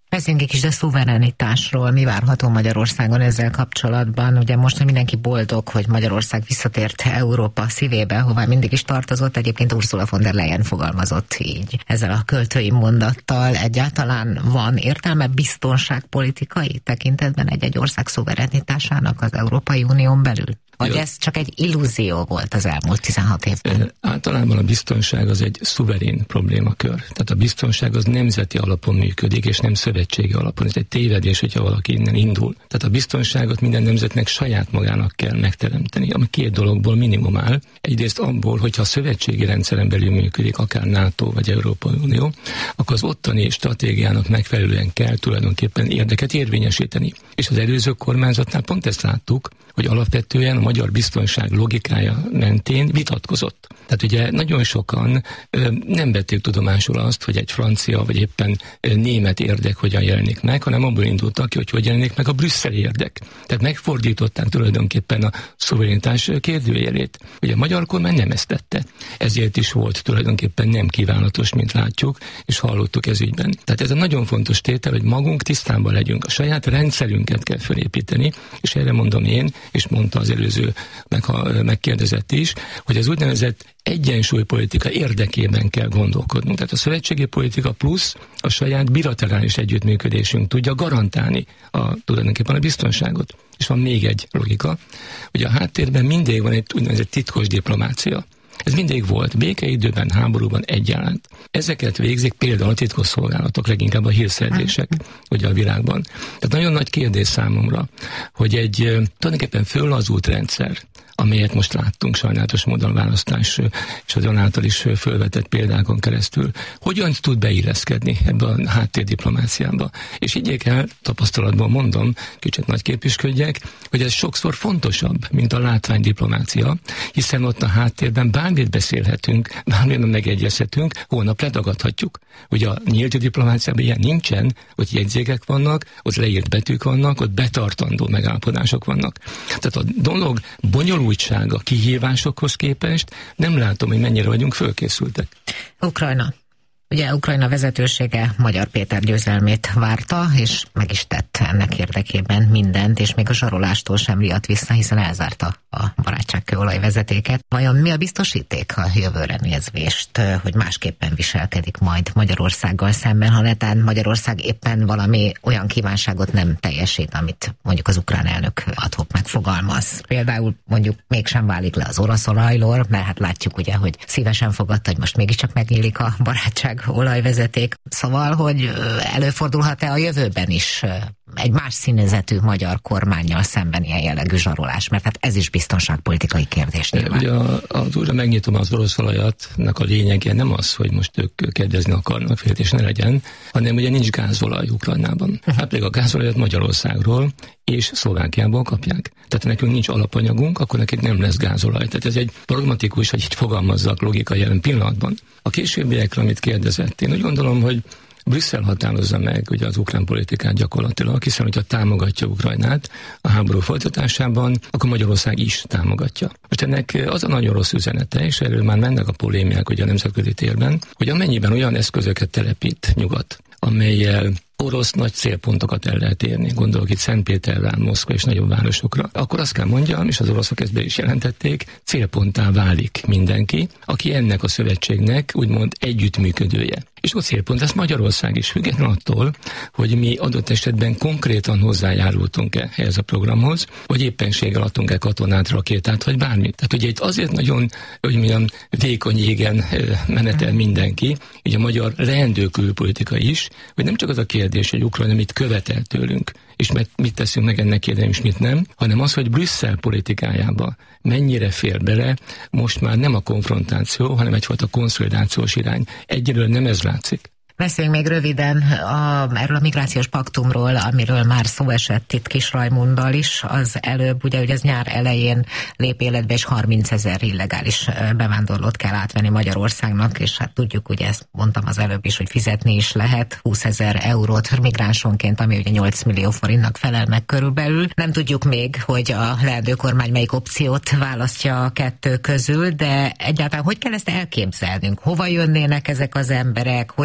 Beszéljünk egy kis a szuverenitásról. Mi várható Magyarországon ezzel kapcsolatban? Ugye most mindenki boldog, hogy Magyarország visszatért Európa szívébe, hová mindig is tartozott. Egyébként Ursula von der Leyen fogalmazott így. Ezzel a költői mondattal egyáltalán van értelme biztonságpolitikai tekintetben egy-egy ország szuverenitásának az Európai Unión belül? Vagy ja. ez csak egy illúzió volt az elmúlt tizenhat évben? E, általában a biztonság az egy szuverén problémakör. Tehát a biztonság az nemzeti alapon működik, és nem szövetségi alapon. Ez egy tévedés, hogyha valaki innen indul. Tehát a biztonságot minden nemzetnek saját magának kell megteremteni, ami két dologból minimum áll. Egyrészt abból, hogyha a szövetségi rendszeren belül működik, akár NATO vagy Európai Unió, akkor az ottani stratégiának megfelelően kell tulajdonképpen érdeket érvényesíteni. És az előző kormányzatnál pont ezt láttuk, hogy alapvetően a magyar biztonság logikája mentén vitatkozott. Tehát ugye nagyon sokan ö, nem vették tudomásul azt, hogy egy francia vagy éppen ö, német érdek hogyan jelenik meg, hanem abból indultak ki, hogy hogy jelenik meg a brüsszeli érdek. Tehát megfordították tulajdonképpen a szuverenitás kérdőjelét. Ugye a magyar kormány nem ezt tette. Ezért is volt tulajdonképpen nem kívánatos, mint látjuk, és hallottuk ez ügyben. Tehát ez a nagyon fontos tétel, hogy magunk tisztában legyünk. A saját rendszerünket kell felépíteni, és erre mondom én, és mondta az előző meg, ha megkérdezett is, hogy az úgynevezett egyensúlypolitika érdekében kell gondolkodnunk. Tehát a szövetségi politika plusz a saját bilaterális együttműködésünk tudja garantálni a, tulajdonképpen a biztonságot. És van még egy logika, hogy a háttérben mindig van egy úgynevezett titkos diplomácia. Ez mindig volt, békeidőben, háborúban egyaránt. Ezeket végzik például a titkosszolgálatok, leginkább a hírszerzések, ugye a világban. Tehát nagyon nagy kérdés számomra, hogy egy tulajdonképpen föllazult rendszer, amelyet most láttunk sajnálatos módon választás és az ön által is fölvetett példákon keresztül, hogyan tud beilleszkedni ebbe a háttérdiplomáciába. És higgyék el, tapasztalatban mondom, kicsit nagy képüsködjek, hogy ez sokszor fontosabb, mint a látványdiplomácia, hiszen ott a háttérben bármit beszélhetünk, bármilyen megegyezhetünk, holnap letagadhatjuk. Ugye a nyílt diplomáciában ilyen nincsen, ott jegyzékek vannak, ott leírt betűk vannak, ott betartandó megállapodások vannak. Tehát a dolog bonyolultsága kihívásokhoz képest nem látom, hogy mennyire vagyunk fölkészültek. Ukrajna. Ugye Ukrajna vezetősége Magyar Péter győzelmét várta, és meg is tett ennek érdekében mindent, és még a zsarolástól sem riadt vissza, hiszen elzárta a barátságkőolaj vezetéket. Vajon mi a biztosíték a jövőre nézvést, hogy másképpen viselkedik majd Magyarországgal szemben, ha netán Magyarország éppen valami olyan kívánságot nem teljesít, amit mondjuk az ukrán elnök ad-hoc megfogalmaz. Például mondjuk mégsem válik le az orosz olajlor, mert hát látjuk ugye, hogy szívesen fogadta, hogy most mégiscsak megnyílik a barátság olajvezeték. Szóval, hogy előfordulhat-e a jövőben is egy más színezetű magyar kormánnyal szemben ilyen jellegű zsarolás? Mert hát ez is biztonságpolitikai kérdés nyilván. Ugye az újra megnyitom az orosz olajatnak a lényege nem az, hogy most ők kedvezni akarnak, féltés ne legyen, hanem ugye nincs gázolaj Ukrajnában. Uh-huh. Hát pedig a gázolajat Magyarországról és Szlovákiából kapják. Tehát nekünk nincs alapanyagunk, akkor nekik nem lesz gázolaj. Tehát ez egy pragmatikus, hogy így fogalmazzak logika jelen pillanatban. A későbbiekre, amit kérdezett, én úgy gondolom, hogy Brüsszel határozza meg ugye az ukrán politikát gyakorlatilag, hiszen hogyha támogatja Ukrajnát a háború folytatásában, akkor Magyarország is támogatja. Most ennek az a nagyon rossz üzenete, és erről már mennek a polémiák ugye a nemzetközi térben, hogy amennyiben olyan eszközöket telepít nyugat, amellyel orosz nagy célpontokat el lehet érni, gondolok itt Szentpéterrel, Moszkva és nagyobb városokra, akkor azt kell mondjam, és az oroszok ezt be is jelentették, célponttá válik mindenki, aki ennek a szövetségnek úgymond együttműködője. És a célpont ez Magyarország is, független attól, hogy mi adott esetben konkrétan hozzájárultunk-e ehhez a programhoz, vagy éppenséggel adtunk-e katonát, rakétát, vagy bármit. Tehát ugye itt azért nagyon, hogy mondjam, vékony jégen menetel mindenki, így a magyar leendő külpolitika is, hogy nem csak az a kérdés, hogy Ukrajna mit követel tőlünk, és mit teszünk meg ennek érdekében, és mit nem, hanem az, hogy Brüsszel politikájába mennyire fér bele most már nem a konfrontáció, hanem egyfajta konszolidációs irány. Egyelőre nem ez látszik. Beszéljünk még röviden a, erről a migrációs paktumról, amiről már szó esett itt Kis Rajmunddal is, az előbb, ugye, hogy ez nyár elején lép életbe, és harmincezer illegális bevándorlót kell átvenni Magyarországnak, és hát tudjuk, ugye ezt mondtam az előbb is, hogy fizetni is lehet húszezer eurót migránsonként, ami ugye nyolc millió forintnak felel meg körülbelül. Nem tudjuk még, hogy a leendő kormány melyik opciót választja a kettő közül, de egyáltalán hogy kell ezt elképzelnünk? Hova jönnének ezek az emberek? Hogyan kell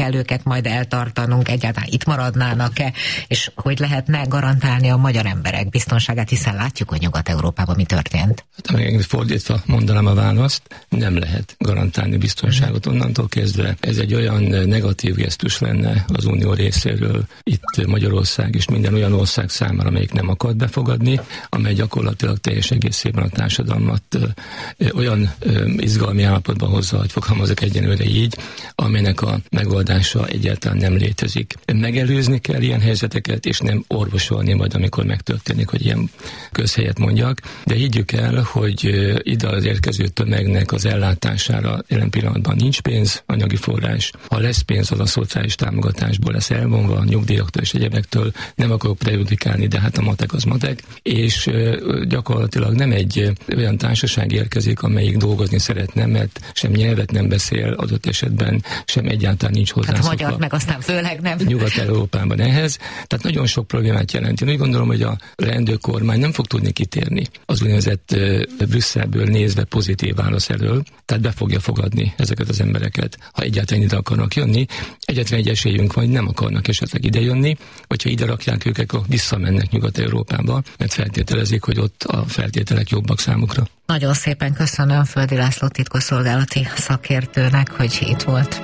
kell őket majd eltartanunk, egyáltalán itt maradnának-e, és hogy lehetne garantálni a magyar emberek biztonságát, hiszen látjuk, hogy Nyugat-Európában mi történt. Hát, még fordítva mondanám a választ, nem lehet garantálni biztonságot onnantól kezdve. Ez egy olyan negatív gesztus lenne az Unió részéről, itt Magyarország és minden olyan ország számára, amelyik nem akar befogadni, amely gyakorlatilag teljes egészében a társadalmat ö, ö, olyan ö, izgalmi állapotba hozza, hogy fogalmazok egyenlőre így, amelynek a megoldása egyáltalán nem létezik. Megelőzni kell ilyen helyzeteket, és nem orvosolni majd, amikor megtörténik, hogy ilyen közhelyet mondjak, de higgyük el, hogy ide az érkező tömegnek az ellátására jelen pillanatban nincs pénz, anyagi forrás. Ha lesz pénz, az a szociális támogatásból lesz elvonva, a nyugdíjaktól és egyebektől, nem akarok prejudikálni, de hát a matek az matek, és gyakorlatilag nem egy olyan társaság érkezik, amelyik dolgozni szeretne, mert sem nyelvet nem beszél adott esetben, sem egyáltalán nincs hozzászokva. Hát magyar meg aztán főleg nem. Nyugat-Európában ehhez. Tehát nagyon sok problémát jelent. Én úgy gondolom, hogy a leendő kormány nem fog tudni kitérni az úgynevezett Brüsszelből nézve pozitív válasz elől, tehát be fogja fogadni ezeket az embereket, ha egyáltalán ide akarnak jönni. Egyetlen egy esélyünk van, hogy nem akarnak esetleg ide jönni, hogyha ide rakják őket, akkor visszamennek Nyugat-Európába, mert feltételezik, hogy ott a feltételek jobbak számukra. Nagyon szépen köszönöm Földi László titkosszolgálati szakértőnek, hogy itt volt.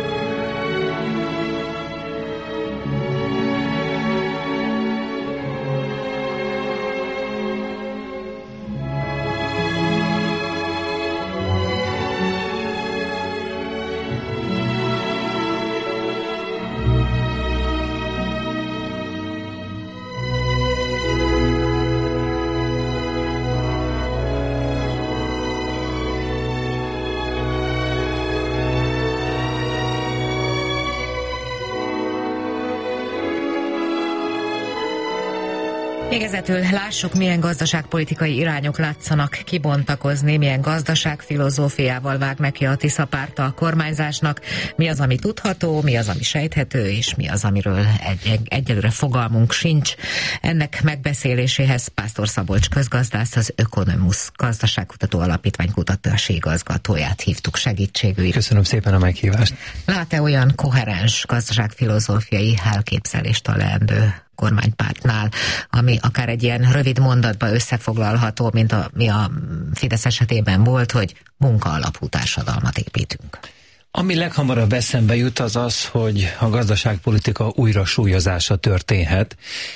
Végezetül lássuk, milyen gazdaságpolitikai irányok látszanak kibontakozni, milyen gazdaságfilozófiával vág neki a Tisza párta a kormányzásnak, mi az, ami tudható, mi az, ami sejthető, és mi az, amiről egy, egyelőre fogalmunk sincs. Ennek megbeszéléséhez Pásztor Szabolcs közgazdász, az Ökonomusz Gazdaságkutató Alapítvány kutatási igazgatóját hívtuk segítségül. Köszönöm szépen a meghívást. Lát-e olyan koherens gazdaságfilozófiai elképzelést a leendő kormánypártnál, ami akár egy ilyen rövid mondatba összefoglalható, mint a, mi a Fidesz esetében volt, hogy munka alapú társadalmat építünk? Ami leghamarabb eszembe jut, az az, hogy a gazdaságpolitika újra súlyozása történhet,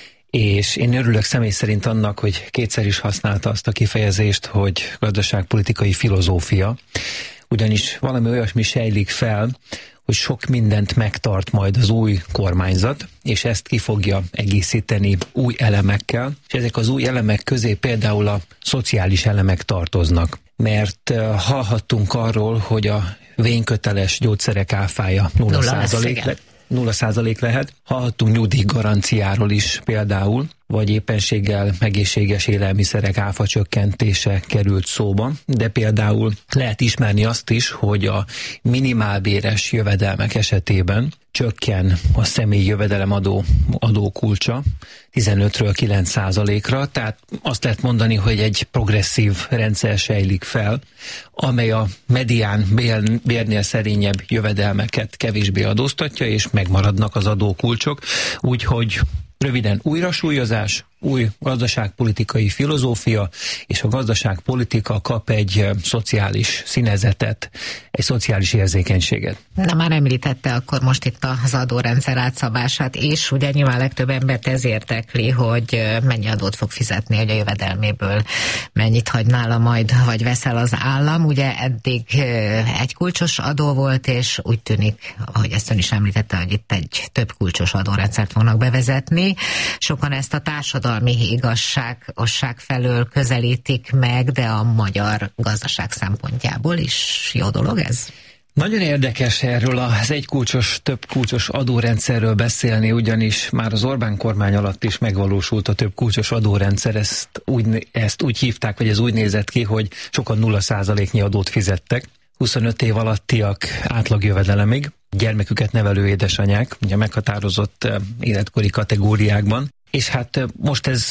és én örülök személy szerint annak, hogy kétszer is használta azt a kifejezést, hogy gazdaságpolitikai filozófia, ugyanis valami olyasmi sejlik fel, hogy sok mindent megtart majd az új kormányzat, és ezt ki fogja egészíteni új elemekkel, és ezek az új elemek közé például a szociális elemek tartoznak. Mert uh, hallhattunk arról, hogy a vényköteles gyógyszerek áfája nulla százalék le- nulla százalék lehet. Hallhattunk nyugdíjgaranciáról is például, vagy éppenséggel egészséges élelmiszerek áfa csökkentése került szóba, de például lehet ismerni azt is, hogy a minimálbéres jövedelmek esetében csökken a személyi jövedelemadó adókulcsa tizenötről kilenc százalékra, tehát azt lehet mondani, hogy egy progresszív rendszer sejlik fel, amely a medián bér, bérnél szerényebb jövedelmeket kevésbé adóztatja, és megmaradnak az adókulcsok, úgyhogy röviden újrasúlyozás, új gazdaságpolitikai filozófia, és a gazdaságpolitika kap egy szociális színezetet, egy szociális érzékenységet. Na, már említette akkor most itt az adórendszer átszabását, és ugye nyilván legtöbb embert ez érdekli, hogy mennyi adót fog fizetni, hogy a jövedelméből mennyit hagy nála majd, vagy veszel az állam. Ugye eddig egy kulcsos adó volt, és úgy tűnik, ahogy ezt ön is említette, hogy itt egy több kulcsos adórendszert fognak bevezetni. Sokan ezt a társadalmi igazságosság felől közelítik meg, de a magyar gazdaság szempontjából is jó dolog ez? Nagyon érdekes erről az egykulcsos, több kulcsos adórendszerről beszélni, ugyanis már az Orbán kormány alatt is megvalósult a több kulcsos adórendszer, ezt úgy, ezt úgy hívták, vagy ez úgy nézett ki, hogy sokan nulla százaléknyi adót fizettek, huszonöt év alattiak átlagjövedelemig, gyermeküket nevelő édesanyák, ugye meghatározott életkori kategóriákban, és hát most ez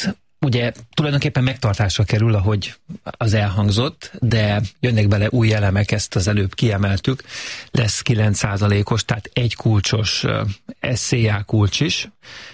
ugye tulajdonképpen megtartásra kerül, ahogy az elhangzott, de jönnek bele új elemek, ezt az előbb kiemeltük. Lesz kilenc százalékos, tehát egy kulcsos es zé á kulcs is.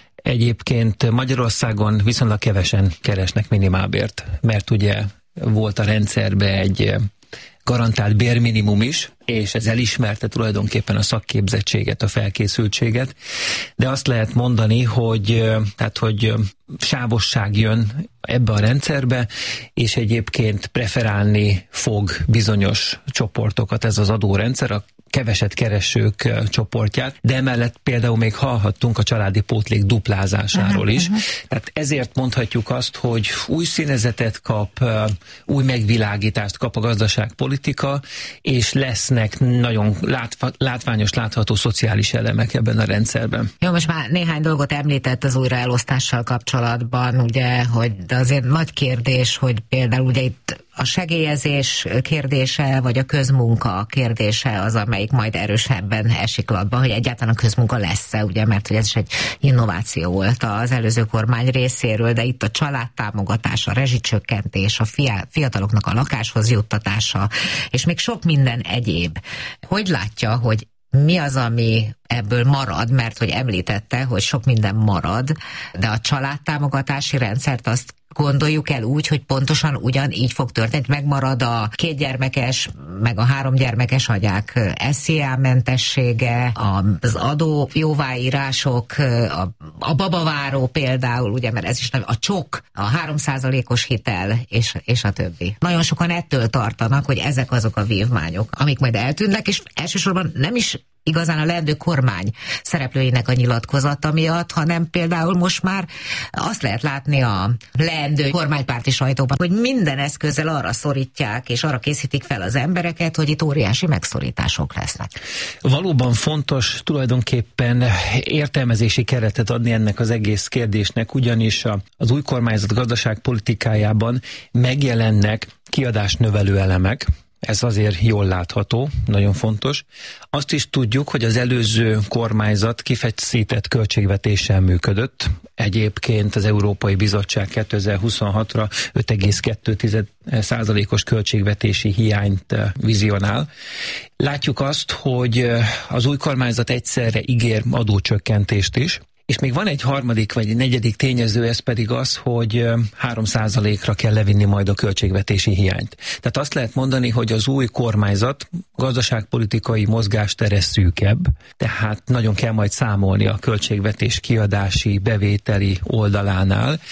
Egyébként Magyarországon viszonylag kevesen keresnek minimálbért, mert ugye volt a rendszerben egy garantált bérminimum is, és ez elismerte tulajdonképpen a szakképzettséget, a felkészültséget, de azt lehet mondani, hogy, tehát, hogy sávosság jön ebbe a rendszerbe, és egyébként preferálni fog bizonyos csoportokat ez az adórendszer, a keveset keresők csoportját, de emellett például még hallhattunk a családi pótlék duplázásáról is. Uh-huh. Tehát ezért mondhatjuk azt, hogy új színezetet kap, új megvilágítást kap a gazdaságpolitika, és lesznek nagyon látva, látványos, látható szociális elemek ebben a rendszerben. Jó, most már néhány dolgot említett az újraelosztással kapcsolatban, ugye, hogy de azért nagy kérdés, hogy például ugye itt a segélyezés kérdése, vagy a közmunka kérdése az, amelyik majd erősebben esik latba, hogy egyáltalán a közmunka lesz-e, ugye, mert hogy ez is egy innováció volt az előző kormány részéről, de itt a családtámogatás, a rezsicsökkentés, a fiataloknak a lakáshoz juttatása, és még sok minden egyéb. Hogy látja, hogy mi az, ami ebből marad, mert hogy említette, hogy sok minden marad, de a családtámogatási rendszert azt gondoljuk el úgy, hogy pontosan ugyanígy fog történni, megmarad a kétgyermekes, meg a háromgyermekes anyák es zé á-mentessége, az adó jóváírások, a, a babaváró például, ugye, mert ez is nem, a csok, a három százalékos hitel, és, és a többi. Nagyon sokan ettől tartanak, hogy ezek azok a vívmányok, amik majd eltűnnek, és elsősorban nem is igazán a leendő kormány szereplőinek a nyilatkozata miatt, hanem például most már azt lehet látni a leendő kormánypárti sajtóban, hogy minden eszközzel arra szorítják, és arra készítik fel az embereket, hogy itt óriási megszorítások lesznek. Valóban fontos tulajdonképpen értelmezési keretet adni ennek az egész kérdésnek, ugyanis az új kormányzat gazdaságpolitikájában megjelennek kiadásnövelő elemek. Ez azért jól látható, nagyon fontos. Azt is tudjuk, hogy az előző kormányzat kifeszített költségvetéssel működött. Egyébként az Európai Bizottság kétezer-huszonhatra öt egész kettő százalékos költségvetési hiányt vizionál. Látjuk azt, hogy az új kormányzat egyszerre ígér adócsökkentést is, és még van egy harmadik vagy egy negyedik tényező, ez pedig az, hogy három százalékra kell levinni majd a költségvetési hiányt. Tehát azt lehet mondani, hogy az új kormányzat gazdaságpolitikai mozgástere szűkebb, tehát nagyon kell majd számolni a költségvetés kiadási, bevételi oldalánál,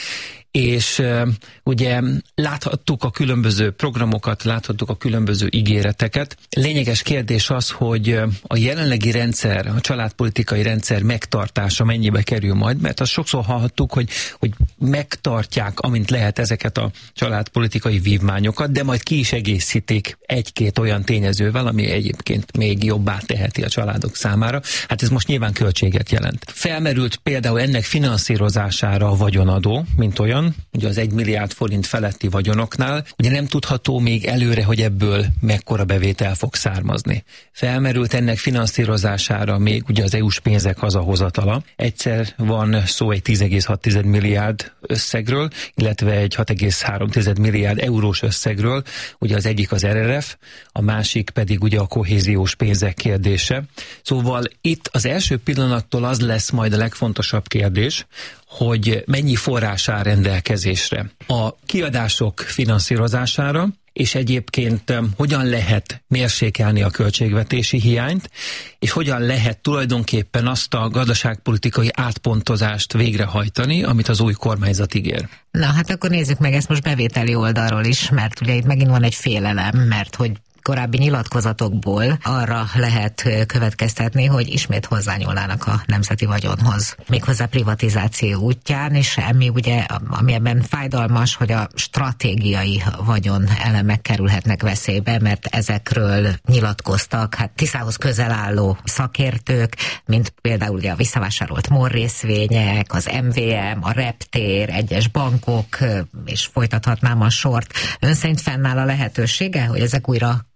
és uh, ugye láthattuk a különböző programokat, láthattuk a különböző ígéreteket. Lényeges kérdés az, hogy uh, a jelenlegi rendszer, a családpolitikai rendszer megtartása mennyibe kerül majd, mert azt sokszor hallhattuk, hogy, hogy megtartják, amint lehet ezeket a családpolitikai vívmányokat, de majd ki is egészítik egy-két olyan tényezővel, ami egyébként még jobbá teheti a családok számára. Hát ez most nyilván költséget jelent. Felmerült például ennek finanszírozására a vagyonadó, mint olyan, ugye az egy milliárd forint feletti vagyonoknál, ugye nem tudható még előre, hogy ebből mekkora bevétel fog származni. Felmerült ennek finanszírozására még ugye az é u-s pénzek hazahozatala. Egyszer van szó egy tíz egész hat milliárd összegről, illetve egy hat egész három milliárd eurós összegről. Ugye az egyik az er er ef, a másik pedig ugye a kohéziós pénzek kérdése. Szóval itt az első pillanattól az lesz majd a legfontosabb kérdés, hogy mennyi forrás áll rendelkezésre a kiadások finanszírozására, és egyébként hogyan lehet mérsékelni a költségvetési hiányt, és hogyan lehet tulajdonképpen azt a gazdaságpolitikai átpontozást végrehajtani, amit az új kormányzat ígér. Na hát akkor nézzük meg ezt most bevételi oldalról is, mert ugye itt megint van egy félelem, mert hogy korábbi nyilatkozatokból arra lehet következtetni, hogy ismét hozzányúlnának a nemzeti vagyonhoz. Méghozzá privatizáció útján, és ami ugye, ami ebben fájdalmas, hogy a stratégiai vagyon elemek kerülhetnek veszélybe, mert ezekről nyilatkoztak, hát Tiszához közel álló szakértők, mint például ugye a visszavásárolt MOL részvények, az em vé em, a reptér, egyes bankok, és folytathatnám a sort. Ön szerint fennáll a lehetősége, hogy ezek újra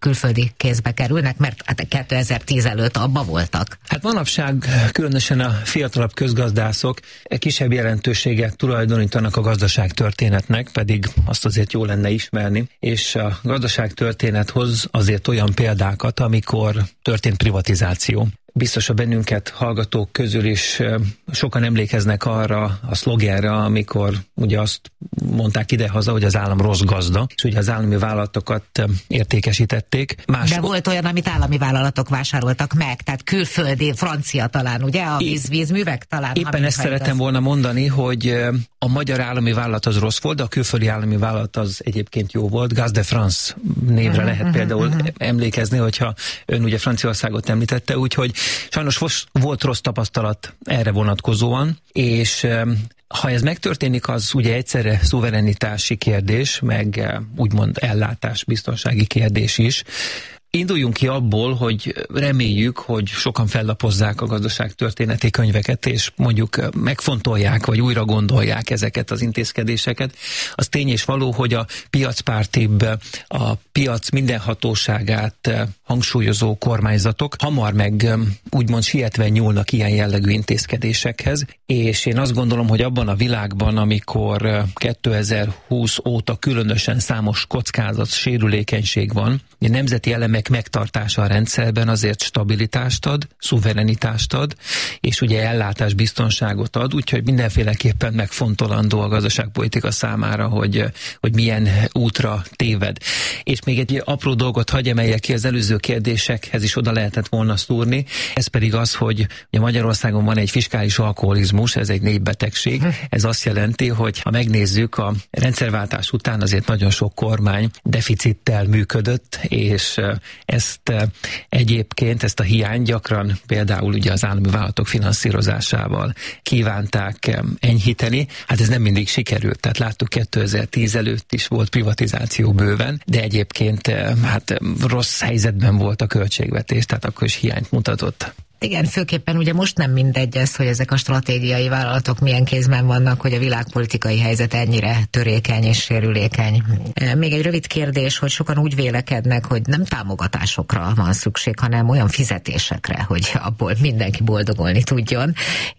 külföldi kézbe kerülnek, mert hát kétezer-tíz előtt abba voltak. Hát manapság különösen a fiatalabb közgazdászok kisebb jelentőséget tulajdonítanak a gazdaságtörténetnek, pedig azt azért jó lenne ismerni, és a gazdaságtörténet hoz azért olyan példákat, amikor történt privatizáció. Biztos a bennünket hallgatók közül is sokan emlékeznek arra a szlogenre, amikor ugye azt mondták idehaza, hogy az állam rossz gazda, és ugye az állami vállalatokat értékesítették. Más De volt olyan, amit állami vállalatok vásároltak meg, tehát külföldi, francia talán, ugye? A vízvízművek talán. Éppen ezt szerettem volna mondani, hogy a magyar állami vállalat az rossz volt, de a külföldi állami vállalat az egyébként jó volt. Gaz de France névre uh-huh, lehet uh-huh, például uh-huh. emlékezni, hogyha ön ugye Franciaországot említette, úgyhogy sajnos volt rossz tapasztalat erre vonatkozóan, és ha ez megtörténik, az ugye egyszerre szuverenitási kérdés, meg úgymond ellátás, biztonsági kérdés is. Induljunk ki abból, hogy reméljük, hogy sokan fellapozzák a gazdaságtörténeti könyveket, és mondjuk megfontolják, vagy újra gondolják ezeket az intézkedéseket. Az tény és való, hogy a piacpártibb, a piac mindenhatóságát hangsúlyozó kormányzatok hamar meg úgymond sietve nyúlnak ilyen jellegű intézkedésekhez, és én azt gondolom, hogy abban a világban, amikor kétezer-húsz óta különösen számos kockázat, sérülékenység van, a nemzeti elemek megtartása a rendszerben azért stabilitást ad, szuverenitást ad, és ugye ellátás biztonságot ad, úgyhogy mindenféleképpen megfontolandó a gazdaságpolitika számára, hogy, hogy milyen útra téved. És még egy apró dolgot hagy emeljek ki, az előző kérdésekhez is oda lehetett volna szúrni, ez pedig az, hogy ugye Magyarországon van egy fiskális alkoholizmus, ez egy népbetegség, ez azt jelenti, hogy ha megnézzük, a rendszerváltás után azért nagyon sok kormány deficittel működött, és ezt egyébként, ezt a hiányt gyakran például ugye az állami vállalatok finanszírozásával kívánták enyhíteni. Hát ez nem mindig sikerült, tehát láttuk kétezer-tíz előtt is volt privatizáció bőven, de egyébként hát rossz helyzetben volt a költségvetés, tehát akkor is hiányt mutatott. Igen, főképpen ugye most nem mindegy ez, hogy ezek a stratégiai vállalatok milyen kézben vannak, hogy a világpolitikai helyzet ennyire törékeny és sérülékeny. Még egy rövid kérdés, hogy sokan úgy vélekednek, hogy nem támogatásokra van szükség, hanem olyan fizetésekre, hogy abból mindenki boldogolni tudjon.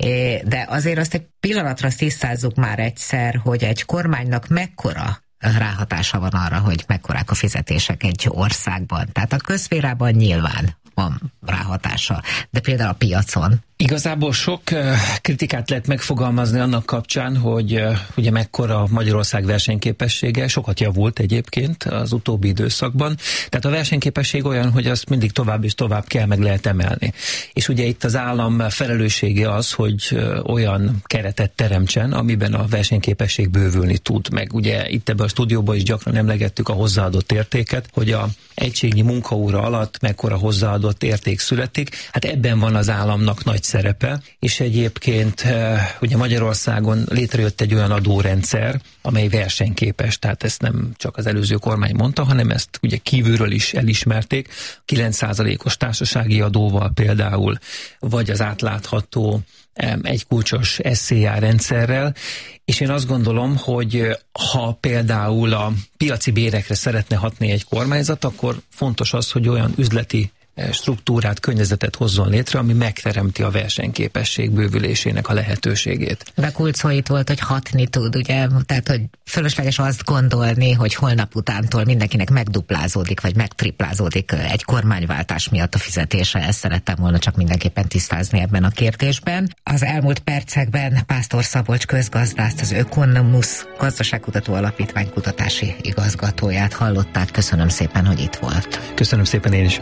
De azért azt egy pillanatra tisztázzuk már egyszer, hogy egy kormánynak mekkora ráhatása van arra, hogy mekkorák a fizetések egy országban. Tehát a közszférában nyilván van ráhatása, de például a piacon. Igazából sok kritikát lehet megfogalmazni annak kapcsán, hogy ugye mekkora Magyarország versenyképessége, sokat javult egyébként az utóbbi időszakban. Tehát a versenyképesség olyan, hogy azt mindig tovább és tovább kell, meg lehet emelni. És ugye itt az állam felelőssége az, hogy olyan keretet teremtsen, amiben a versenyképesség bővülni tud. Meg ugye itt ebben a stúdióban is gyakran emlegettük a hozzáadott értéket, hogy a egységnyi munkaóra alatt mekkora hozzáadott érték születik. Hát ebben van az államnak nagy szerepe, és egyébként ugye Magyarországon létrejött egy olyan adórendszer, amely versenyképes, tehát ezt nem csak az előző kormány mondta, hanem ezt ugye kívülről is elismerték, kilenc százalékos társasági adóval például, vagy az átlátható egy kulcsos es cé á rendszerrel, és én azt gondolom, hogy ha például a piaci bérekre szeretne hatni egy kormányzat, akkor fontos az, hogy olyan üzleti struktúrát, környezetet hozzon létre, ami megteremti a versenyképesség bővülésének a lehetőségét. De kulcs szó itt volt, hogy hatni tud, ugye? Tehát, hogy fölösleges azt gondolni, hogy holnap utántól mindenkinek megduplázódik, vagy megtriplázódik egy kormányváltás miatt a fizetése. Ezt szerettem volna csak mindenképpen tisztázni ebben a kérdésben. Az elmúlt percekben Pásztor Szabolcs közgazdászt, az Ökonomusz Gazdaságkutató Alapítvány kutatási igazgatóját hallották. Köszönöm szépen, hogy itt volt. Köszönöm szépen én is.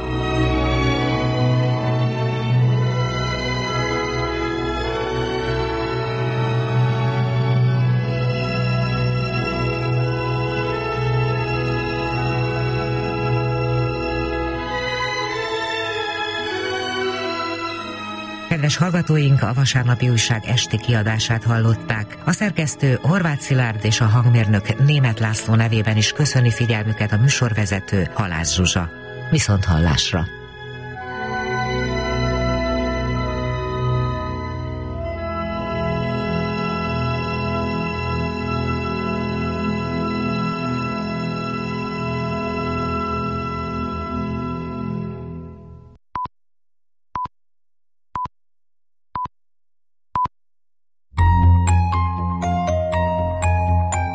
Kedves hallgatóink, a Vasárnapi Újság esti kiadását hallották. A szerkesztő Horváth Szilárd és a hangmérnök Németh László nevében is köszöni figyelmüket a műsorvezető Halász Zsuzsa. Viszont hallásra!